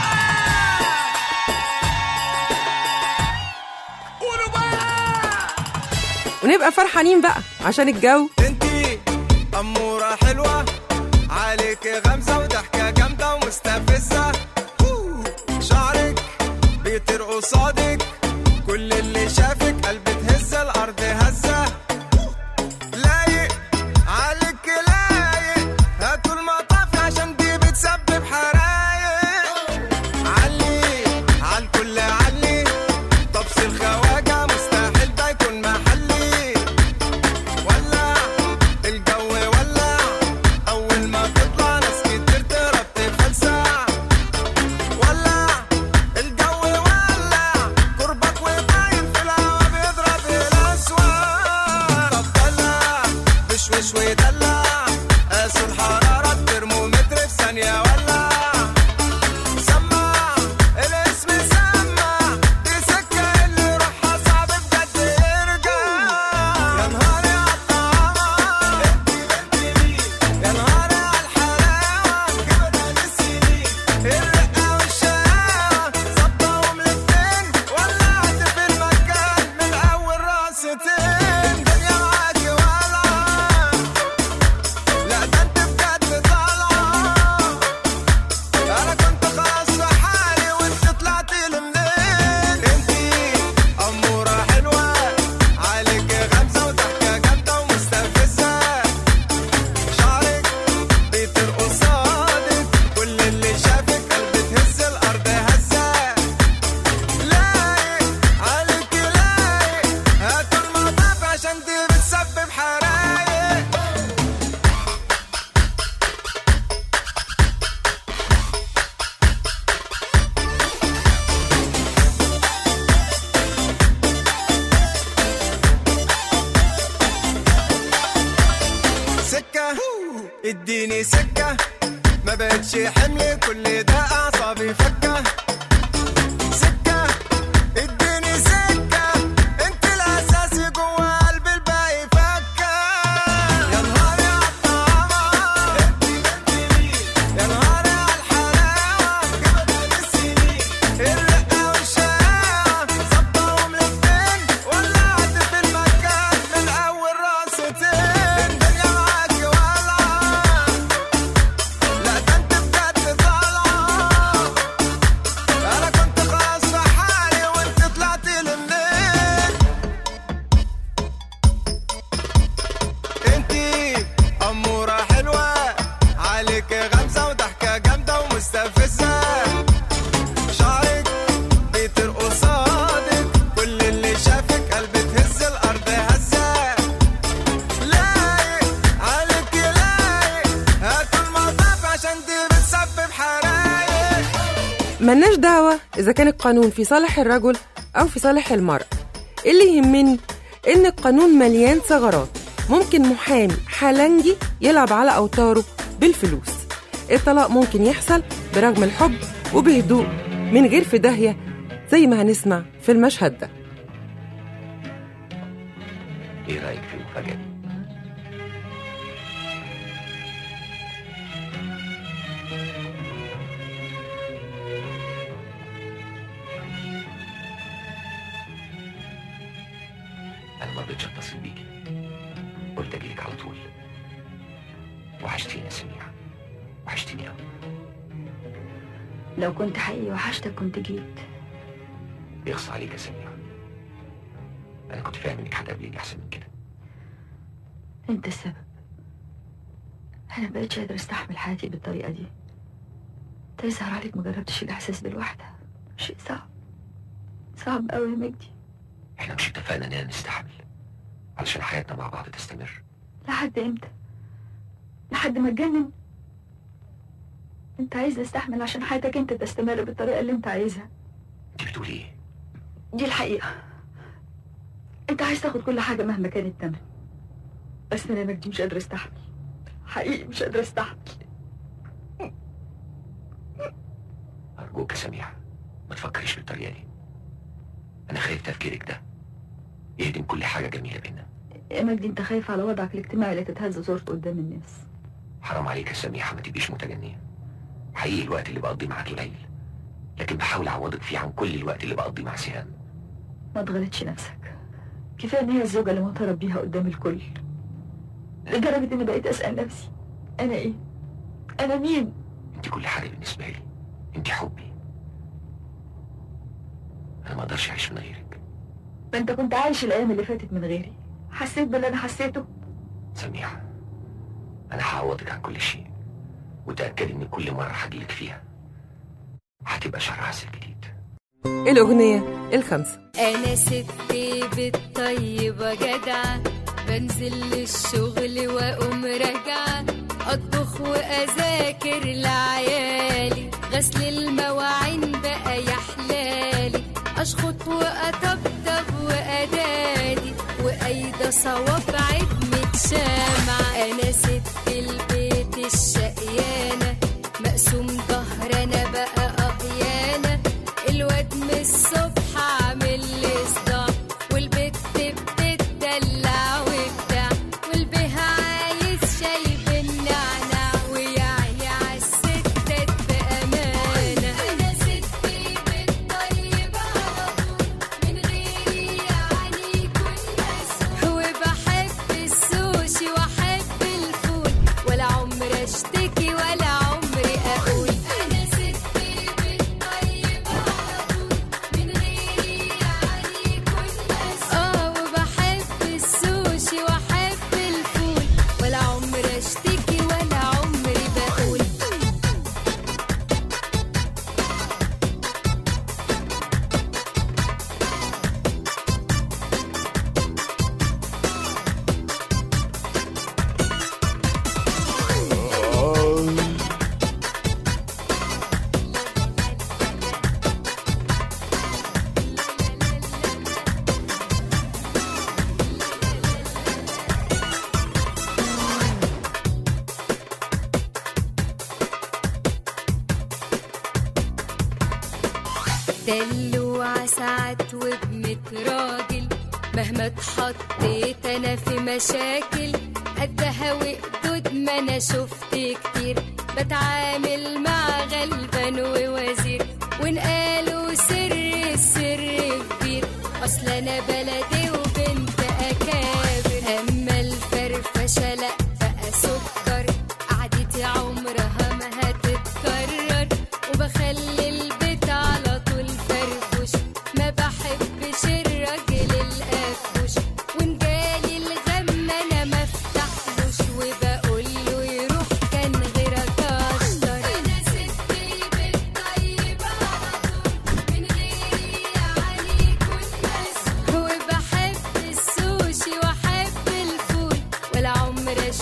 قولوا بقى. ونبقى فرحانين بقى عشان الجو. انتي أمورة حلوة عليك غمزة وضحكة جامدة ومستفزة. شعرك بيطير قصادك كل اللي شافك قلب تهز الأرض هزة. لايق عليك لايق هاتوا المطاف عشان دي بتسبب حرايق. علي عالكل علي طبس الخواجة مستحيل ده يكون محلي. ولع الجو ولع أول ما تطلع ناس كتير تهرب تفلسع. ولع الجو ولع قربك وطاير في الهوا بيضرب الأسوار. طب دلع بشوش ودلع قاسوا الحرارة الترمومتر في ثانية. ولع سمع الاسم سمع دي سكة اللي روحها صعب بجد يرجع. يا نهاري عالطعامة يا نهاري عالحلاوة جبنا للسنين الرقة والشقاوة ظبطهم الاتنين. ولعت في المكان من أول راستين. الدنيا معاكي ولعة لا ده انت بجد طالعة. أنا كنت خلاص في حالي وانت طلعتي لي منين. انتي أمورة حلوة عليك غمزة وضحكة جامدة ومستفزة. شعرك بيطير قصادك كل اللي شافك قلب تهز الأرض هزة. لايق عليك لايق هاتوا المطاف عشان دي بتسبب حرايق. سكة اديني سكة ما بقتش حمل كل ده أعصابي فكة. سكة اديني سكة انت الأساسي جوا قلبي الباقي فكة. يا نهاري عالطعامة يا نهاري عالحلاوة جبنا للسنين الرقة والشقاوة ظبطهم الاتنين. ولعت في المكان من أول راستين. الدنيا معاكي ولعة لا ده انت بجد طالعة. ملناش دعوة إذا كان القانون في صالح الرجل أو في صالح المرأة. اللي يهمني إن القانون مليان ثغرات، ممكن محامي حلنجي يلعب على أوتاره بالفلوس. الطلاق ممكن يحصل برغم الحب وبهدوء من غير في داهية زي ما هنسمع في المشهد ده. ايه رأيك في المفاجأة دي؟ أنا ما رضيتش أتصل بيكي، قلت أجيلك على طول. وحشتيني يا سميع، وحشتيني أوي. لو كنت حقيقي وحشتك كنت جيت. يخص عليك يا سميع، أنا كنت فاهم إنك هتقابليني أحسن من كده. انت السبب. انا مبقتش قادر استحمل حياتي بالطريقه دي. انت يظهر عليك مجربتش الاحساس بالوحده، شيء صعب صعب قوي يا مجدي. احنا مش اتفقنا اننا نستحمل علشان حياتنا مع بعض تستمر؟ لحد امتى؟ لحد ما اتجنن؟ انت عايز نستحمل عشان حياتك انت تستمر بالطريقه اللي انت عايزها. انت بتقولي ايه؟ دي الحقيقه. انت عايز تاخد كل حاجه مهما كان الثمن، بس انا يا مجدي مش قادره استحمل، حقيقي مش قادره استحمل. ارجوك يا سميع ما تفكريش بالطريقه دي، انا خايف تفكيرك ده يهدم كل حاجه جميله بينا. يا مجدي انت خايف على وضعك الاجتماعي اللي تتهز صورته قدام الناس. حرام عليك يا سميحه، ما تبقيش متجنيه. حقيقي الوقت اللي بقضيه معاك قليل، لكن بحاول اعوضك فيه عن كل الوقت اللي بقضيه مع سهام. ما تغلطش نفسك، كفايه ان هي الزوجه اللي معترف بيها قدام الكل، لدرجه اني بقيت اسال نفسي انا ايه؟ انا مين؟ انت كل حاجه بالنسبه لي، انت حبي. انا ما اقدرش اعيش من غيرك. ما انت كنت عايش الايام اللي فاتت من غيري، حسيت باللي انا حسيته. سميحه انا هعوضك عن كل شيء، وتاكدي ان كل مره هجيلك فيها هتبقى شهر عسل جديد. الأغنية الخامسة. أنا ستي بالطيبة جدعة، بنزل للشغل وأقوم راجعة، أطبخ وأذاكر لعيالي، غسل المواعين بقى يحلالي، أشخط وأطبطب وأدادي، وأيده صوابعي متشامعة. أنا ست البيت الشقيانة، مقسوم ظهر أنا بقى أغيانة، الواد من الصبح عامل لي صداع، والبت بتدلع وبتاع، والبه عايز شاي بالنعناع، ويا عيني عالستات بأمانة. أنا ستي بالطيبة على طول، من غيري يعني يكون مسؤول، وبحب السوشي وأحب الفول، ولا عمري أشتكي ولا عمري أقول. أنا ستي بالطيبة على طول، من غيري يعني يكون مسؤول، آه وبحب السوشي وأحب الفول، ولا عمري أشتكي ولا عمري بقول. دلوعة ساعات وبمت راجل، مهما اتحطيت انا في مشاكل، قدها وقدود ما انا شفت كتير، بتعامل مع غلبان ووزير، ونقالوا سر السر كبير، اصل انا بلدي وبنت اكابر، اما الفرفشه لا بقى سكر، قعدتي عمرها ما هتتكرر، وبخلي البيت على طول فرفوش، ما بحبش الراجل القفوش، وان جالي الغم انا ما افتحلوش، وبقول له يروح كان غيرك اشطر. انا ستي بالطيبه على طول، من غيري يعني يكون مسؤول، وبحب السوشي واحب الفول، ولا عمري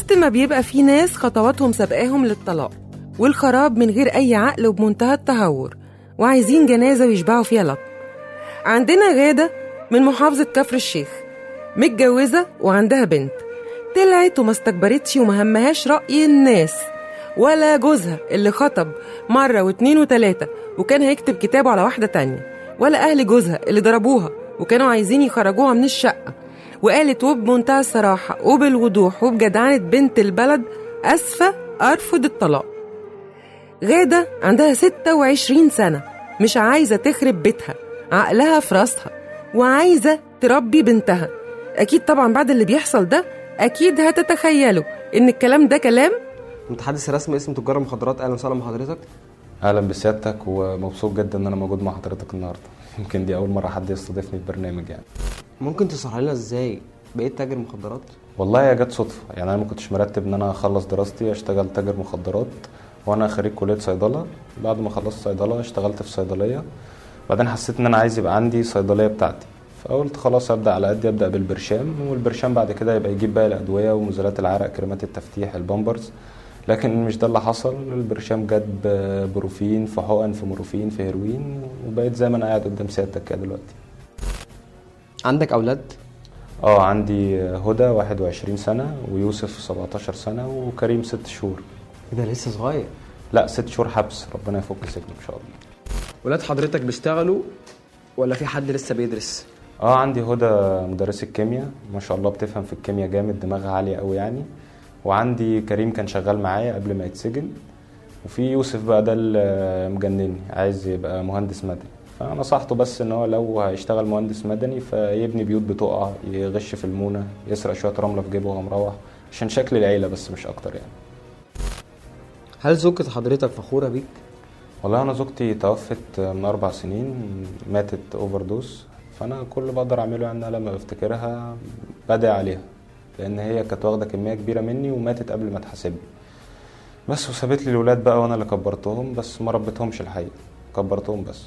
وسط ما بيبقى في ناس خطواتهم سابقاهم للطلاق والخراب من غير أي عقل وبمنتهى التهور، وعايزين جنازة ويشبعوا فيها لطم. عندنا غادة من محافظة كفر الشيخ، متجوزة وعندها بنت، طلعت وما استكبرتش وما همهاش رأي الناس ولا جوزها اللي خطب مرة واتنين وتلاتة وكان هيكتب كتابه على واحدة تانية، ولا أهل جوزها اللي ضربوها وكانوا عايزين يخرجوها من الشقة. وقالت وبمنتهى الصراحة وبالوضوح وبجدعنة بنت البلد: أسفة، أرفض الطلاق. غادة عندها ستة وعشرين سنة، مش عايزة تخرب بيتها، عقلها في راسها وعايزة تربي بنتها. أكيد طبعا بعد اللي بيحصل ده أكيد هتتخيلوا إن الكلام ده كلام. متحدث رسمي اسم تجار المخدرات، أهلا وسهلا بحضرتك. اهلا بسيادتك، ومبسوط جدا ان انا موجود مع حضرتك النهارده. يمكن دي اول مره حد يستضيفني في برنامج يعني. ممكن تشرح لنا ازاي بقيت تاجر مخدرات؟ والله هي جت صدفه، يعني انا ما كنتش مرتب ان انا اخلص دراستي اشتغل تاجر مخدرات، وانا خريج كليه صيدله. بعد ما خلصت صيدله اشتغلت في صيدليه، بعدين حسيت ان انا عايز يبقى عندي صيدليه بتاعتي، فقلت خلاص ابدا على قدي، ابدا بالبرشام، والبرشام بعد كده يبقى يجيب باقي الادويه ومزيلات العرق، كريمات التفتيح، البامبرز. لكن مش ده اللي حصل. البرشام جت بروفين، في حقن، في مورفين، في هيروين، وبقيت زي ما انا قاعد قدام سيادتك كده دلوقتي. عندك اولاد؟ اه عندي هدى واحد وعشرين سنه، ويوسف سبعتاشر سنه، وكريم ست شهور. ده لسه صغير. لا ست شهور حبس، ربنا يفك سجنه ان شاء الله. ولاد حضرتك بيشتغلوا ولا في حد لسه بيدرس؟ اه عندي هدى مدرسه كيمياء ما شاء الله، بتفهم في الكيمياء جامد، دماغها عاليه قوي يعني. وعندي كريم كان شغال معايا قبل ما يتسجن. وفي يوسف بقى ده اللي مجنني، عايز يبقى مهندس مدني. فانا نصحته بس ان هو لو هيشتغل مهندس مدني فيبني بيوت بتقع، يغش في المونه، يسرق شويه رمله في جيبه وهو مروح، عشان شكل العيله بس مش اكتر يعني. هل زوجة حضرتك فخوره بيك؟ والله انا زوجتي توفت من اربع سنين، ماتت اوفر دوز. فانا كل اللي بقدر اعمله يعني لما بفتكرها بدعي عليها، لان هي كانت واخده كميه كبيره مني وماتت قبل ما تحاسبني بس، وسابت لي الولاد بقى وانا اللي كبرتهم، بس ما ربيتهمش الحقيقه، كبرتهم بس.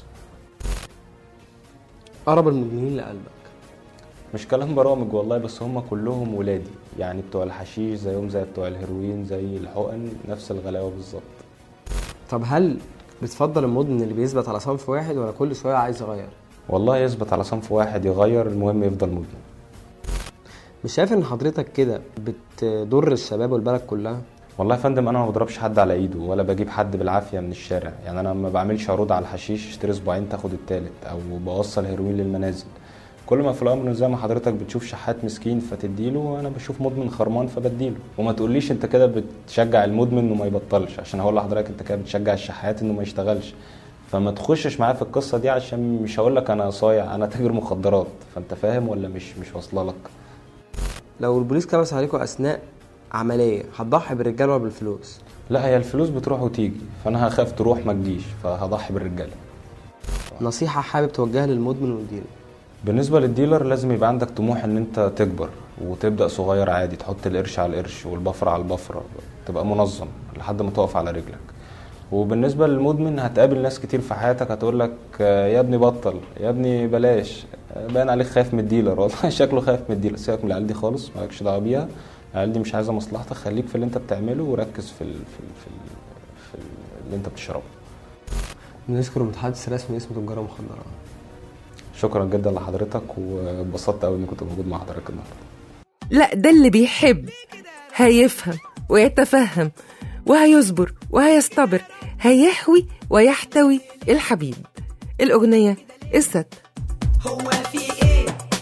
اقرب المدمنين لقلبك؟ مش كلام برامج والله، بس هم كلهم ولادي يعني، بتوع الحشيش زيهم زي بتوع الهيروين زي الحقن، نفس الغلاوه بالظبط. طب هل بتفضل المدمن اللي بيثبت على صنف واحد ولا كل شويه عايز يغير؟ والله يثبت على صنف واحد، يغير، المهم يفضل مدمن. مش شايف ان حضرتك كده بتضر الشباب والبلد كلها؟ والله يا فندم انا ما بضربش حد على ايده ولا بجيب حد بالعافيه من الشارع، يعني انا ما بعملش عروض على الحشيش اشتري اسبوعين تاخد التالت، او بوصل هيروين للمنازل. كل ما في الامر زي ما حضرتك بتشوف شحات مسكين فتديله، وانا بشوف مدمن خرمان فبديله. وما تقوليش انت كده بتشجع المدمن انه ما يبطلش، عشان هقول لحضرتك انت كده بتشجع الشحات انه ما يشتغلش. فما تخشش معايا في القصه دي، عشان مش هقول لك انا صايع، انا تاجر مخدرات. فانت فاهم ولا مش مش واصله لك؟ لو البوليس كبس عليكم اثناء عمليه هتضحي بالرجاله ولا بالفلوس؟ لا هي الفلوس بتروح وتيجي، فانا هخاف تروح ما تجيش، فهضحي بالرجاله. نصيحه حابب توجهها للمدمن والديلر؟ بالنسبه للديلر لازم يبقى عندك طموح ان انت تكبر وتبدا صغير عادي، تحط القرش على القرش والبفره على البفره، تبقى منظم لحد ما تقف على رجلك. وبالنسبه للمدمن هتقابل ناس كتير في حياتك هتقول لك يا ابني بطل، يا ابني بلاش، باين عليك خايف من الديلر. والله شكله خايف من الديلر. سيبك من العيال دي خالص، مالكش دعوه بيها، العيال دي مش عايزه مصلحتك. خليك في اللي انت بتعمله وركز في ال في ال في, ال في ال اللي انت بتشربه. نشكر المتحدث الرسمي اسم تجار المخدرات. شكرا جدا لحضرتك، واتبسطت قوي اني كنت موجود مع حضرتك النهارده. لا ده اللي بيحب هيفهم ويتفهم وهيصبر وهيستبر، هيحوي ويحتوي الحبيب. الأغنية الست. هو في ايه؟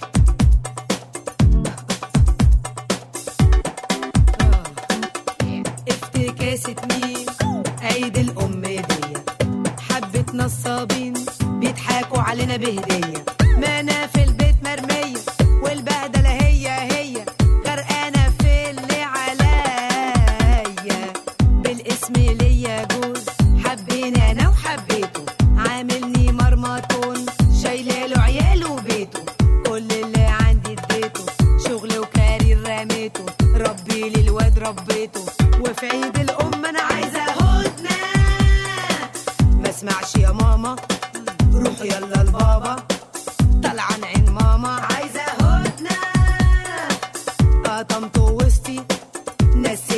افتكاسة مين؟ عيد الأم دي، حبة نصابين بيضحكوا علينا بهدية، ما أنا في البيت مرمية والبهدلة هي هي، غرقانة في اللي عليا، بالاسم ليا جوز حبيني أنا وحبيته، عاملني مرمطون شايلاله عياله وبيته، كل اللي عندي اديته، شغل وكارير رميته، ربي لي الواد ربيته، وفي عيد الأم أنا عايزة هدنة، ما اسمعش يا ماما روحوا يلا لبابا، طلعان عين ماما عايزة هدنة، قطمته وسطي نسي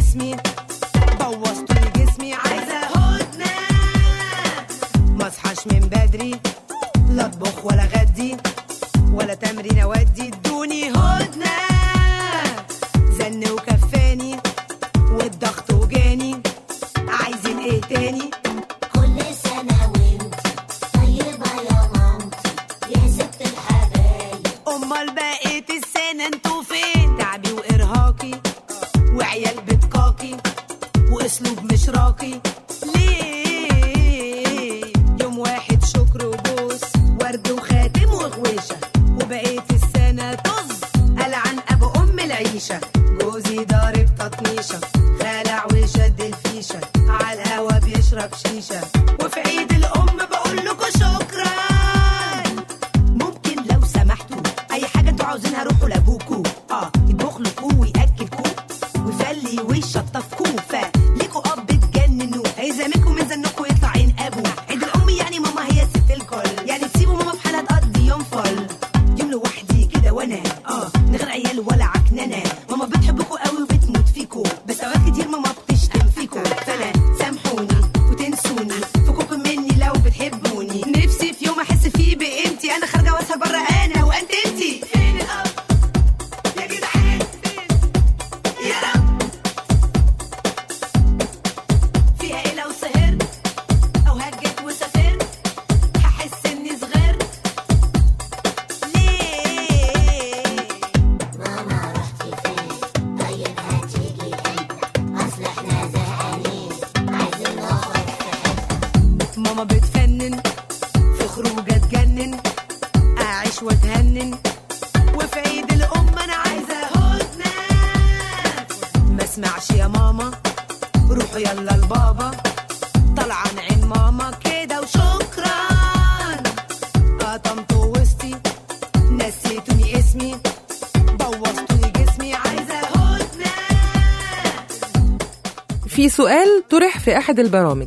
اسمي بوظتوا لي جسمي عايزة هدنة مصحاش من بدري لا اطبخ ولا غدي ولا تمرين اودي ادوني هدنة زن وكفاني والضغط وجاني عايزين ايه تاني كل سنة وانت طيبة يا مامتي يا ست الحبايب امال بقيت السنة انتوا فين تعبي وارهاقي وعيال بتقاقي واسلوب مش راقي ليه يوم واحد شكر وبوس ورد وخاتم وغويشة وبقيت السنة طز ألعن أبو أم العيشة جوزي ضارب تطنيشة خلع وشد الفيشة عالهوا بيشرب شيشة وفي عيد الأم بقولكوا شكرا ممكن لو سمحتوا أي حاجة انتوا عاوزينها روحوا لأبوكوا اه يطبخلكوا ويأكلكوا ويفلي ويشطفكوا فليكوا أب تجننوا هيزامكوا من زنكوا يطلع عين أبو عيد الأم يعني ماما هي ست الكل يعني تسيبوا ماما في حالة تقضي يوم فل يوم لوحدي كده وأنا اه من غير عيال ولا عكننة ماما بتحبكوا قوي وبتموت فيكوا بس أوقات كتير ماما بتشتم فيكوا فأنا سامحوني وتنسوني فكوكوا مني لو بتحبوني نفسي في يوم أحس فيه بقيمتي أنا خارجة وأسهر برا أنا وأنت أنتي فين الأب يا جدعان يا رب فيها إيه لو سهرت أو هجت وسافرت هحس إني صغرت ليه ماما رحتي فين طيب هتيجي امتى اصل احنا زهقانين عايزين نخرج ماما بتفنن في خروجة تجنن أعيش وأتهنن وفي عيد الأم أنا عايزة هدنة ما اسمعش يا ماما روحوا يلا لبابا طلعان عين ماما كده وشكرا قطمتوا وسطي نسيتوني اسمي بوظتوني جسمي عايزة هدنة. في سؤال طرح في أحد البرامج: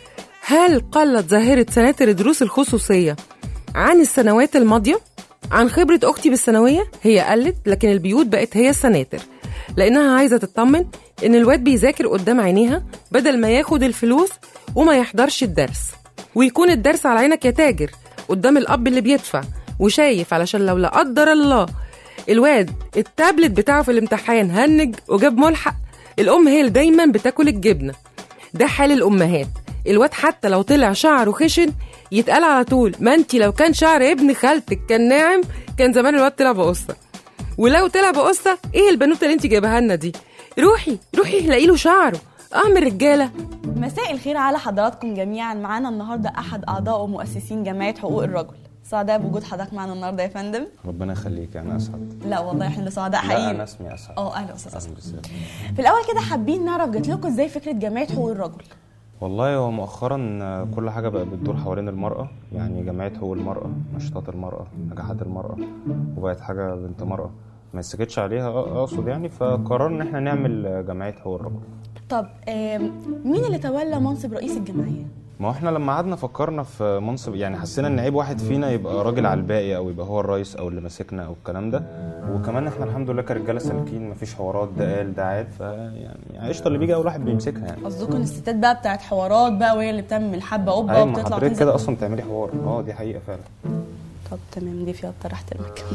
هل قلت ظاهرة سناتر الدروس الخصوصية عن السنوات الماضية؟ عن خبرة أختي بالثانوية هي قلت، لكن البيوت بقت هي السناتر، لأنها عايزة تطمن إن الواد بيذاكر قدام عينيها بدل ما ياخد الفلوس وما يحضرش الدرس، ويكون الدرس على عينك يا تاجر قدام الأب اللي بيدفع وشايف، علشان لو لا قدر الله الواد التابلت بتاعه في الامتحان هنج وجاب ملحق، الأم هي اللي دايما بتاكل الجبنة. ده حال الأمهات. الواد حتى لو طلع شعره خشن يتقال على طول: ما انتي لو كان شعر ابن خالتك كان ناعم كان زمان الواد طلع بقصة، ولو طلع بقصة ايه البنوتة اللي انتي جايبها لنا دي؟ روحي روحي لاقي له شعره. اه من الرجالة. مساء الخير على حضراتكم جميعا. معانا النهارده احد اعضاء ومؤسسين جمعيه حقوق الرجل. سعداء بوجود حضرتك معانا النهارده يا فندم. ربنا يخليك، انا اسعد. لا والله احنا اللي سعداء حقيقي. لا انا اسمي اسعد. اه اهلا استاذ اسعد. في الاول كده حابين نعرف جات لكم ازاي فكره جمعيه حقوق الرجل؟ والله هو مؤخرا كل حاجه بقى بتدور حوالين المراه، يعني جمعيه حقوق المراه، نشاطات المراه، نجاحات المراه، وبقت حاجه بنت مراه ما سكتش عليها اقصد يعني، فقررنا ان احنا نعمل جمعيه حقوق الرجل. طب مين اللي تولى منصب رئيس الجمعيه؟ ما احنا لما قعدنا فكرنا في منصب، يعني حسينا ان عيب واحد فينا يبقى راجل على الباقي او يبقى هو الرئيس او اللي ماسكنا او الكلام ده، وكمان احنا الحمد لله كرجاله سالكين مفيش حوارات، ده قال ده عاد، فيعني قشطه اللي بيجي اول واحد بيمسكها يعني. قصدكم الستات بقى بتاعت حوارات بقى وهي اللي بتعمل حبه قبه أيوة وبتطلع حضرتك كده اصلا بتعملي حوار. اه دي حقيقه فعلا. طب تمام دي فيها طرحت المكان.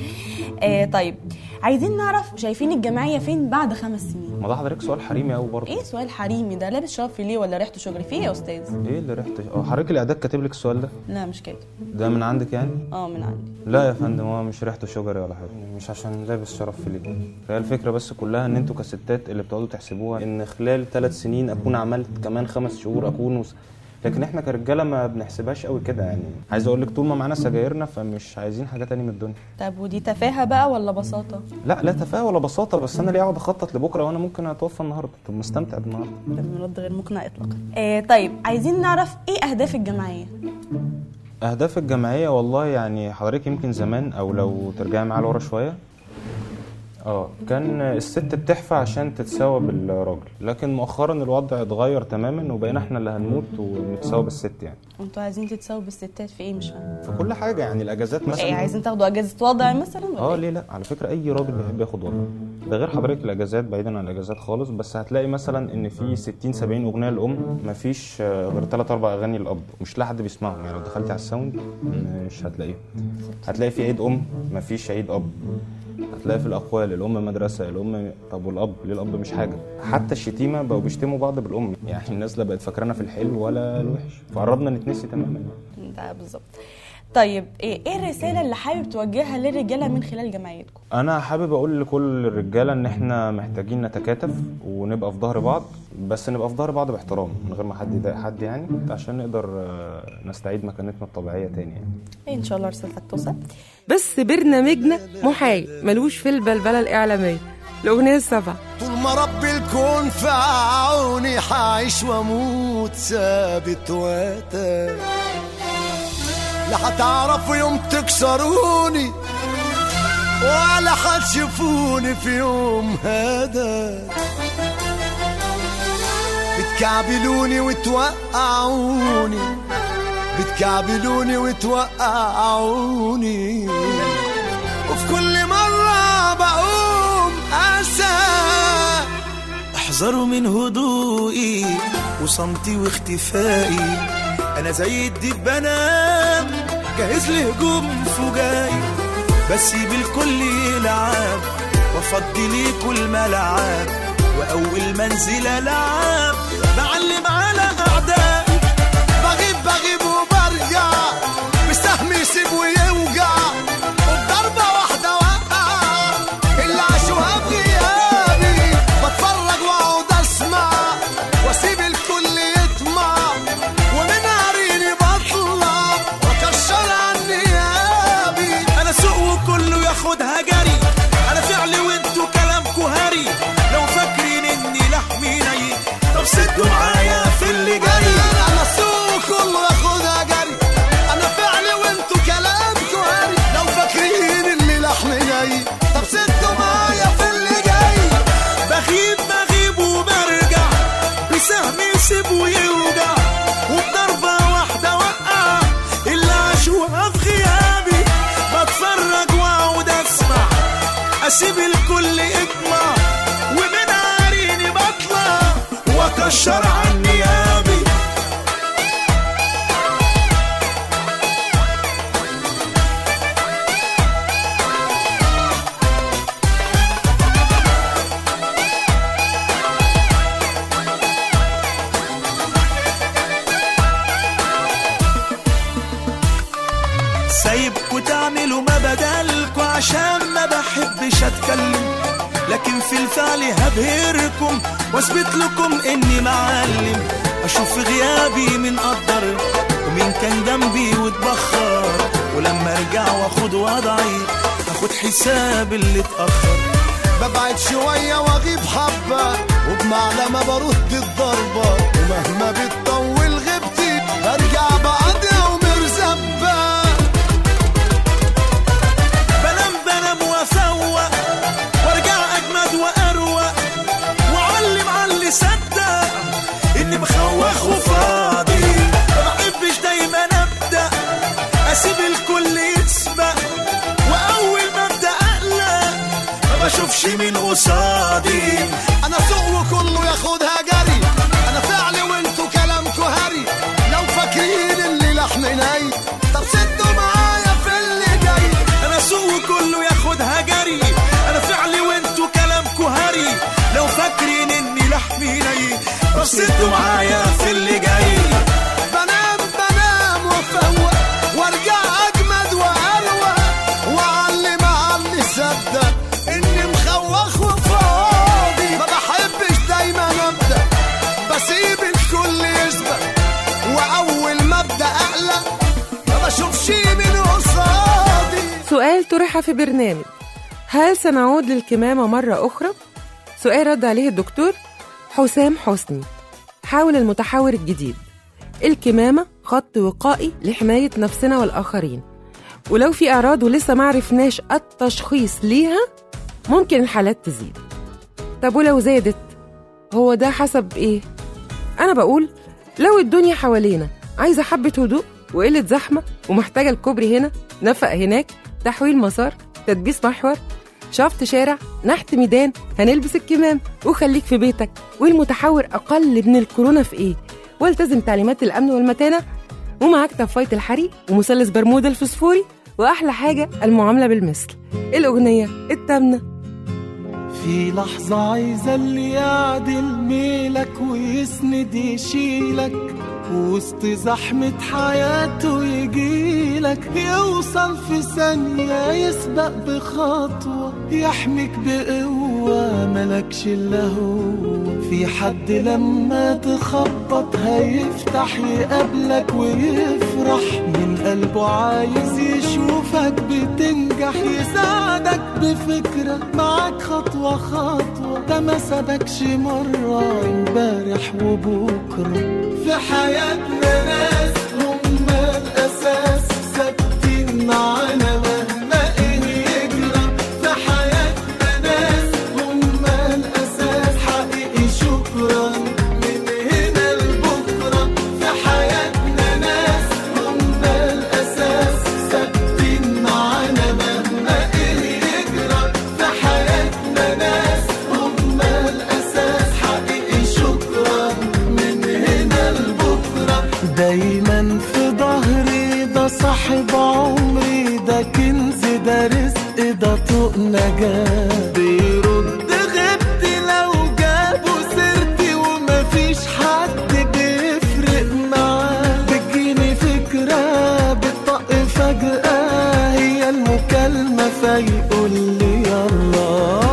آه طيب عايزين نعرف شايفين الجمعيه فين بعد خمس سنين؟ ما ده حضرتك سؤال حريمي قوي برضه. ايه سؤال حريمي ده؟ لابس شرف ليه ولا ريحته شجري فيه يا استاذ؟ ايه اللي ريحته؟ اه حضرتك الاعداد كاتب لك السؤال ده؟ لا مش كده. ده من عندك يعني؟ اه من عندي. لا يا فندم هو مش ريحته شجري ولا حاجه، مش عشان لابس شرف ليه. هي الفكره بس كلها ان انتوا كستات اللي بتقعدوا تحسبوها ان خلال ثلاث سنين اكون عملت، كمان خمس شهور اكون وس... لكن احنا كرجاله ما بنحسبهاش قوي كده يعني. عايز اقول لك طول ما معانا سجايرنا فمش عايزين حاجه تاني من الدنيا. طب ودي تفاهه بقى ولا بساطه؟ لا لا تفاهه ولا بساطه، بس انا ليه اقعد اخطط لبكره وانا ممكن اتوفى النهارده؟ طب مستمتع بالنهارده. ده رد غير مقنع اطلاقا. آه طيب عايزين نعرف ايه اهداف الجمعيه؟ اهداف الجمعيه والله يعني حضرتك يمكن زمان او لو ترجعي معايا لورا شويه اه كان الست بتحفى عشان تتساوى بالراجل، لكن مؤخرا الوضع اتغير تماما وبقينا احنا اللي هنموت ونتساوى بالست. يعني انتوا عايزين تتساووا بالستات في ايه؟ مش فاهمه. في كل حاجه، يعني الاجازات مثلا. ايه عايزين تاخدوا اجازه وضع مثلا؟ اه ليه لا، على فكره اي راجل بيحب ياخد وضع. ده غير حضرتك الاجازات، بعيدا عن الاجازات خالص، بس هتلاقي مثلا ان في ستين سبعين اغنيه للام، مفيش غير ثلاث اربع اغاني للاب، مش لا حد بيسمعهم. يعني لو دخلتي على الساوند مش هتلاقيه. هتلاقي في عيد ام مفيش عيد اب. هتلاقي في الاقوال الام مدرسه، الام طب والاب ليه؟ الاب مش حاجه. حتى الشتيمه بقوا بيشتموا بعض بالام، يعني الناس لا بقت فاكرانا في الحلو ولا الوحش، فقربنا نتنسي تماما. ده بالظبط. طيب ايه ايه الرساله اللي حابب توجهها للرجاله من خلال جمعيتكم؟ انا حابب اقول لكل الرجاله ان احنا محتاجين نتكاتف ونبقى في ظهر بعض، بس نبقى في ظهر بعض باحترام من غير ما حد يضايق حد، يعني عشان نقدر نستعيد مكانتنا الطبيعيه تاني. يعني ان شاء الله رسالتك توصل. بس برنامجنا محايد ملوش في البلبله الاعلاميه. الاغنيه السبعه. طول ما رب الكون في عوني حعيش واموت ثابت واتى، لا هتعرفوا يوم تكسروني ولا هتشوفوني في يوم هذا. بتكعبلوني وتوقعوني، بتكعبلوني وتوقعوني، وفي كل مرة بقوم أنسى. احذروا من هدوئي وصمتي واختفائي، أنا زي الديب بنام جاهز لهجوم فجائي، بسيب الكل يلعب وافضي ليكوا الملعب، وأول منزل ألعب بعلم على أعدائي. بغيب بغيب وبرجع بسهم يسيب ويوجع، وبضربة واحدة وقع اللي عاشوها بغيابي. بتفرج واقعد اسمع واسيب الكل يطمع، ومن عريني بطلع واكشر عن نيابي. انا سوق وكله ياخدها جري، انا فعلي وانتوا كلامكوا هري. لو فاكرين اني لحمي ني طب سدوا معايا في اللي جاي. انا سوق كله ياخدها جري، انا فعلي وانتوا كلامكوا هري. لو فاكرين اني لحمي ني طب سدوا معايا في اللي جاي. بغيب بغيب وبرجع بسهم يسيب ويوجع، وبضربة واحدة وقع اللي عاشوها في غيابي. بتفرج واقعد اسمع اسيب الكل يطمع، ومن عريني بطلع واكشر عن نيابي. سايبكوا تعملوا ما بدلكوا عشان ما بحبش اتكلم، لكن في الفعل هبهركم واثبت لكم اني معلم. اشوف في غيابي من قدر ومين كان جنبي واتبخر، ولما ارجع واخد وضعي هاخد حساب اللي اتاخر. ببعد شويه واغيب حبه وبمعنى ما برد الضربه، ومهما بتطول غيبتي برجع بعدها ومرزبه. بنام بنام وافوق وارجع اجمد واروق، وعلم على اللي صدق اني مخوخ وفاضي. ما بحبش دايما ابدا اسيب الكل يسبق، واول ما ابدا اقلق ما بشوفش مين قصادي. انا سوق وكله ياخدها جري، انا فعلي وانتوا كلامكوا هري. لو فاكرين اللي لحمي ني طب سدوا معايا في اللي جاي. انا سوق وكله ياخدها جري، انا فعلي وانتوا كلامكوا هري. لو فاكرين اني لحمي ني طب سدوا معايا في اللي جاي. بنام بنام وافوق وارجع اجمد واروق، وعلم علي صدق اني مخوخ وفاضي. ما بحبش دايما ابدا بسيب الكل يسبق، واول ما ابدا اقلق ما بشوفش من قصادي. سؤال طرح في برنامج هل سنعود للكمامة مرة أخرى؟ سؤال رد عليه الدكتور حسام حسني حول المتحور الجديد. الكمامة خط وقائي لحماية نفسنا والآخرين، ولو في أعراض ولسه معرفناش التشخيص ليها ممكن الحالات تزيد. طب ولو زادت هو ده حسب ايه؟ انا بقول لو الدنيا حوالينا عايزة حبة هدوء وقلة زحمة ومحتاجة الكوبري هنا، نفق هناك، تحويل مسار، تدبيس محور، شفط شارع، نحت ميدان، هنلبس الكمام وخليك في بيتك، والمتحور أقل من الكورونا في إيه؟ والتزم تعليمات الأمن والمتانة، ومعاك طفاية الحريق ومثلث برمودا الفسفوري، وأحلى حاجة المعاملة بالمثل. الأغنية التامنة. في لحظة عايزة اللي يعدل ميلك ويسند يشيلك وسط زحمة حياته يجيلك، يوصل في ثانية يسبق بخطوة يحميك بقوة ملكش إلا هو. في حد لما تخبط هيفتح يقابلك ويفرح من قلبه، عايز يشوفك بتنجح يساعدك بفكرة معاك خطوة خطوة. ده ما سابكش مرة امبارح وبكرة. في حياتنا ناس هم الأساس ثابتين معانا مهما إيه يجرى. في حياتنا ناس هم الأساس حقيقي شكرا من هنا لبكرة. في حياتنا ناس هم الأساس ثابتين معانا مهما إيه يجرى. في حياتنا ناس هم الأساس حقيقي شكرا من هنا لبكرة. دايما في ظهري ده صاحب عمري، ده كنز ده رزق ده طوق نجاة. بيرد غبتي لو جابوا سيرتي ومفيش حد بيفرق معاه. بتجيني فكرة بتطق فجأة هي المكالمة فيقول لي يلا.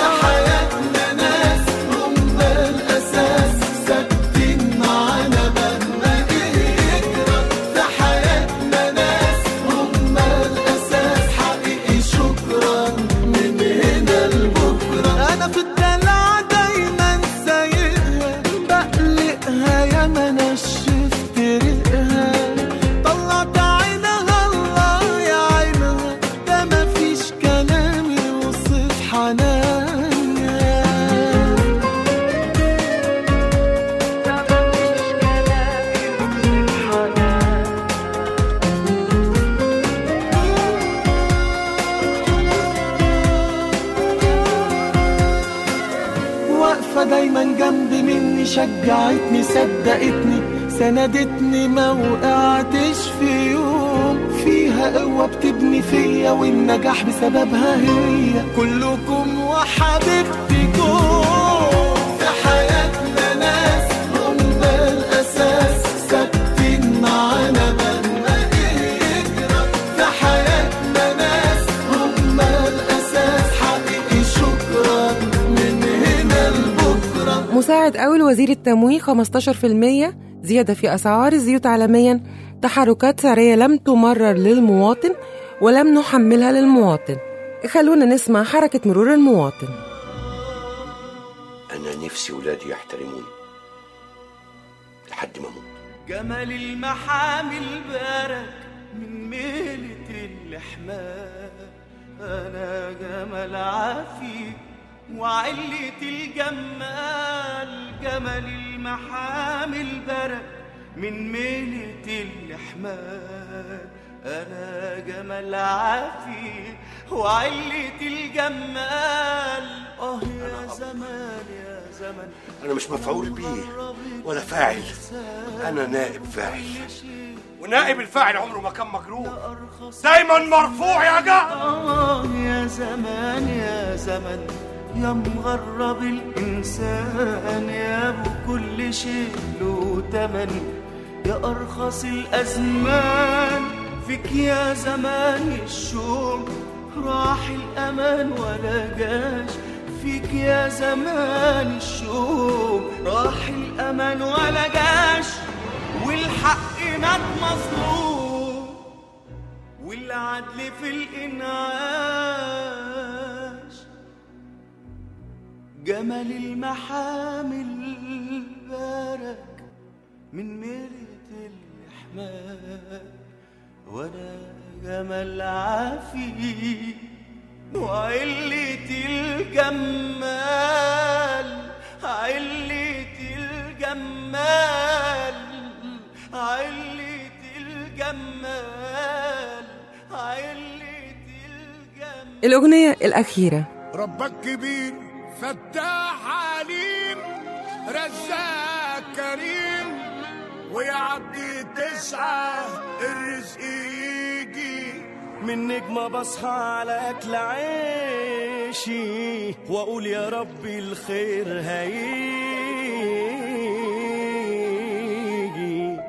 دايما جنب مني، شجعتني صدقتني سندتني، ما وقعتش في يوم. فيها قوة بتبني فيا والنجاح بسببها هي. كلكم وحبيبتكم. في حياتنا ناس هم الأساس ثابتين معانا مهما إيه يجرى. في حياتنا ناس هم الأساس حقيقي شكرا من هنا لبكرة. مساعد أول وزير التموين خمستاشر بالمية زيادة في أسعار الزيوت عالميا. تحركات سعرية لم تمرر للمواطن ولم نحملها للمواطن. خلونا نسمع حركة مرور المواطن. أنا نفسي ولادي يحترموني لحد ما أموت. جمال المحامل بارك من ميلة اللحمة. أنا جمال عافي وعلة الجمال. جمال المحامل بارك من ميلة اللحمة. أنا جمال عافي وعلة الجمال. آه يا زمان يا زمان. أنا مش مفعول بيه ولا فاعل، أنا نائب فاعل، ونائب الفاعل عمره ما كان مجروح، دايما مرفوع يا جا. آه يا زمان يا زمان يا مغرب الإنسان، يا أبو كل شيء له تمن، يا أرخص الأزمان. فيك يا زمان الشوق راح الأمان ولا جاش. فيك يا زمان الشوق راح الأمان ولا جاش. والحق مات مظلوم والعدل في الإنعاش. جمال المحامل بارك من ميلة اللحمة. وانا جمال عافي وعلة الجمال علة الجمال علة الجمال علة الجمال. الأغنية الأخيرة. ربك كبير فتاح عليم رزاق كريم ويا عبدي تسعى الرزق يجي من نجمة بصحى على أكل عيشي وأقول يا ربي الخير هيجي.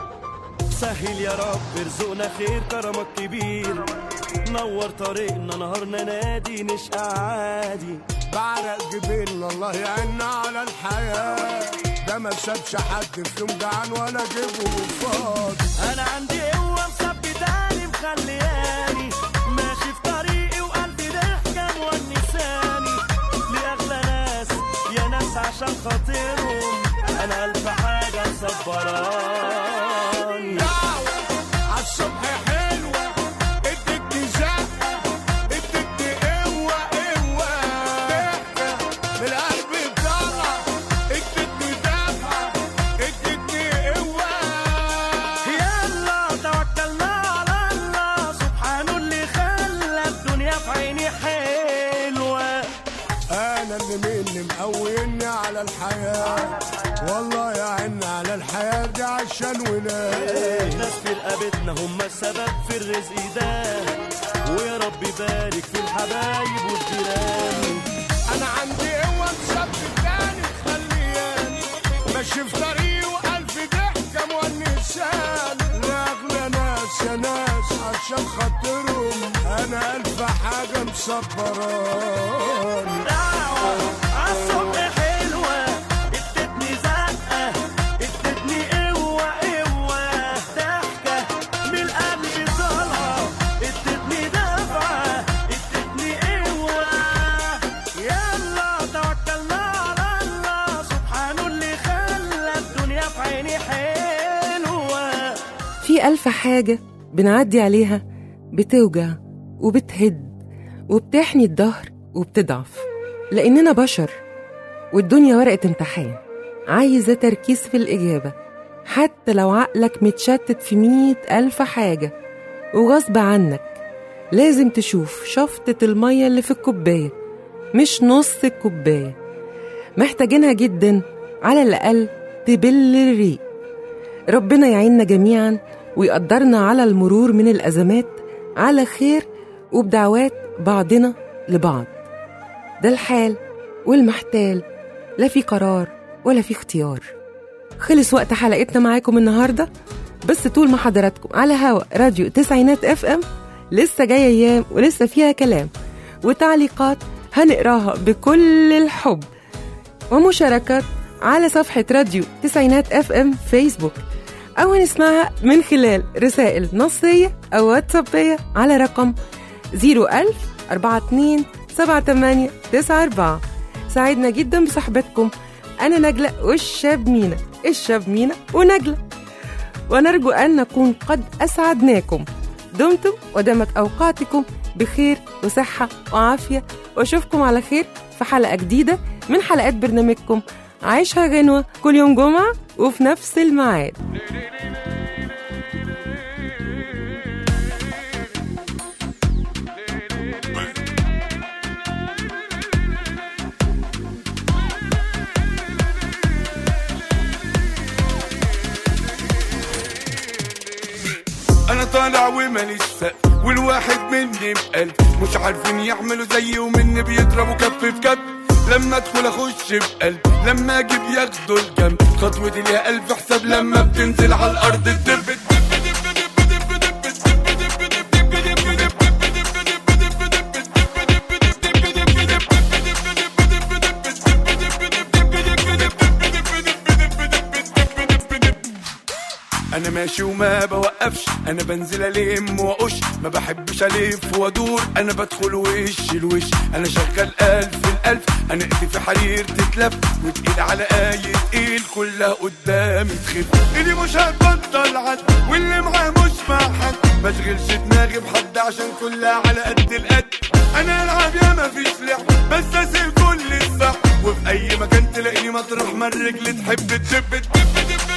سهل يا رب ارزقنا خير كرمك كبير نور طريقنا نهارنا نادي نشقى عادي بعرق جبيننا الله يعيننا على الحياة ده ما سابش حد في يوم جعان ولا جيبه فاضي. أنا عندي قوة مثبتاني مخلياني ماشي في طريقي وقلبي ضحكة مونساني لأغلى ناس يا ناس عشان خاطرهم أنا ألف حاجة مصبراني. دعوة عالصبح حلوة ادتني زقة ادتني قوة قوة ضحكة من القلب بطلع ادتني دفعة ادتني قوة. يلا توكلنا على الله سبحانه اللي خلى الدنيا في عيني حلوة. أنا اللي مني مقويني على الحياة والله يا عيني على الحياة دي عشان ولاد ناس في رقبتنا هم السبب في الرزق ده ويا رب يبارك في الحبايب والجيران. أنا عندي قوة مثبتاني مخلياني ماشي في طريقي وألف ضحكة مونساني لأغلى ناس يا ناس عشان خاطرهم أنا ألف حاجة مصبراني. دعوة عالصبح حلوة ادتني زقة ادتني قوة قوة ضحكة من القلب طالعة ادتني دفعة ادتني قوة. يلا توكلنا على الله سبحانه اللي خلى الدنيا في عيني حلوة. في ألف حاجة بنعدي عليها بتوجع وبتهد وبتحني الظهر وبتضعف لأننا بشر والدنيا ورقة امتحان عايزة تركيز في الإجابة حتى لو عقلك متشتت في مئة ألف حاجة وغصب عنك لازم تشوف شفطة المية اللي في الكوباية مش نص الكوباية. محتاجينها جدا على الأقل تبل الريق. ربنا يعيننا جميعا ويقدرنا على المرور من الأزمات على خير وبدعوات بعضنا لبعض. ده الحال والمحتال لا في قرار ولا في اختيار. خلص وقت حلقتنا معاكم النهاردة بس طول ما حضراتكم على هوا راديو تسعينات اف ام لسه جاية ايام ولسه فيها كلام وتعليقات هنقراها بكل الحب ومشاركات على صفحة راديو تسعينات اف ام فيسبوك أو نسمعها من خلال رسائل نصية أو واتسابية على رقم زيرو ألف أربعة اتنين سبعة تمانية تسعة أربعة. سعيدنا جدا بصحبتكم. أنا نجلة والشاب مينا الشاب مينا ونجلة ونرجو أن نكون قد أسعدناكم. دمتم ودامت أوقاتكم بخير وصحة وعافية وأشوفكم على خير في حلقة جديدة من حلقات برنامجكم عايشها غنوة كل يوم جمعة وفي نفس الميعاد. انا طالع وماليش سقف والواحد مني بقلب مش عارفين يعملوا زيي ومني بيضربوا كف في كف. لما ادخل اخش بقلب لما اجيب ياخدوا الجنب خطوتي ليها الف حساب لما بتنزل على الارض الدب انا ماشي وما بوقفش انا بنزل الم واقش ما بحبش الف وادور انا بدخل وش الوش انا شغال الف الالف انا ايدي في حرير تتلف وتقيل على اي تقيل كلها قدامي تخف اللي مش هتبطل عد واللي معاه مش مع حد ما تشغلش دماغي بحد عشان كلها على قد القد انا العب يا مفيش لعب بس اسيب كل الصح وفي اي مكان تلاقيني مطرح ما الرجل تحب تدب تدب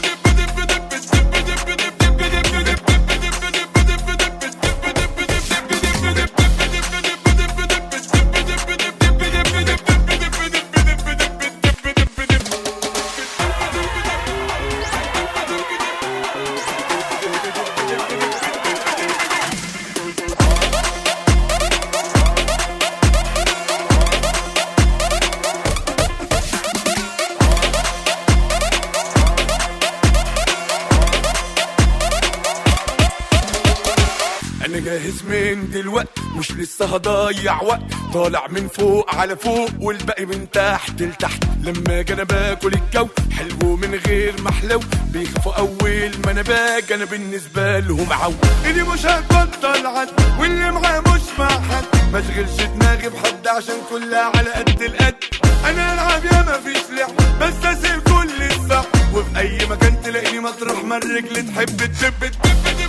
انا جاهز من دلوقت مش لسه هضيع وقت طالع من فوق على فوق والباقي من تحت لتحت لما اجي انا باكل الجو حلو من غير محلو بيخافوا اول ما انا باجي انا بالنسبه لهم عو ايدي مش هتبطل عد واللي معاه مش مع حد ما اشغلش دماغي بحد عشان كلها على قد القد انا العب يا مفيش لعب بس اسيب كل الصح وفي اي مكان تلاقيني مطرح ما الرجل تحب تدب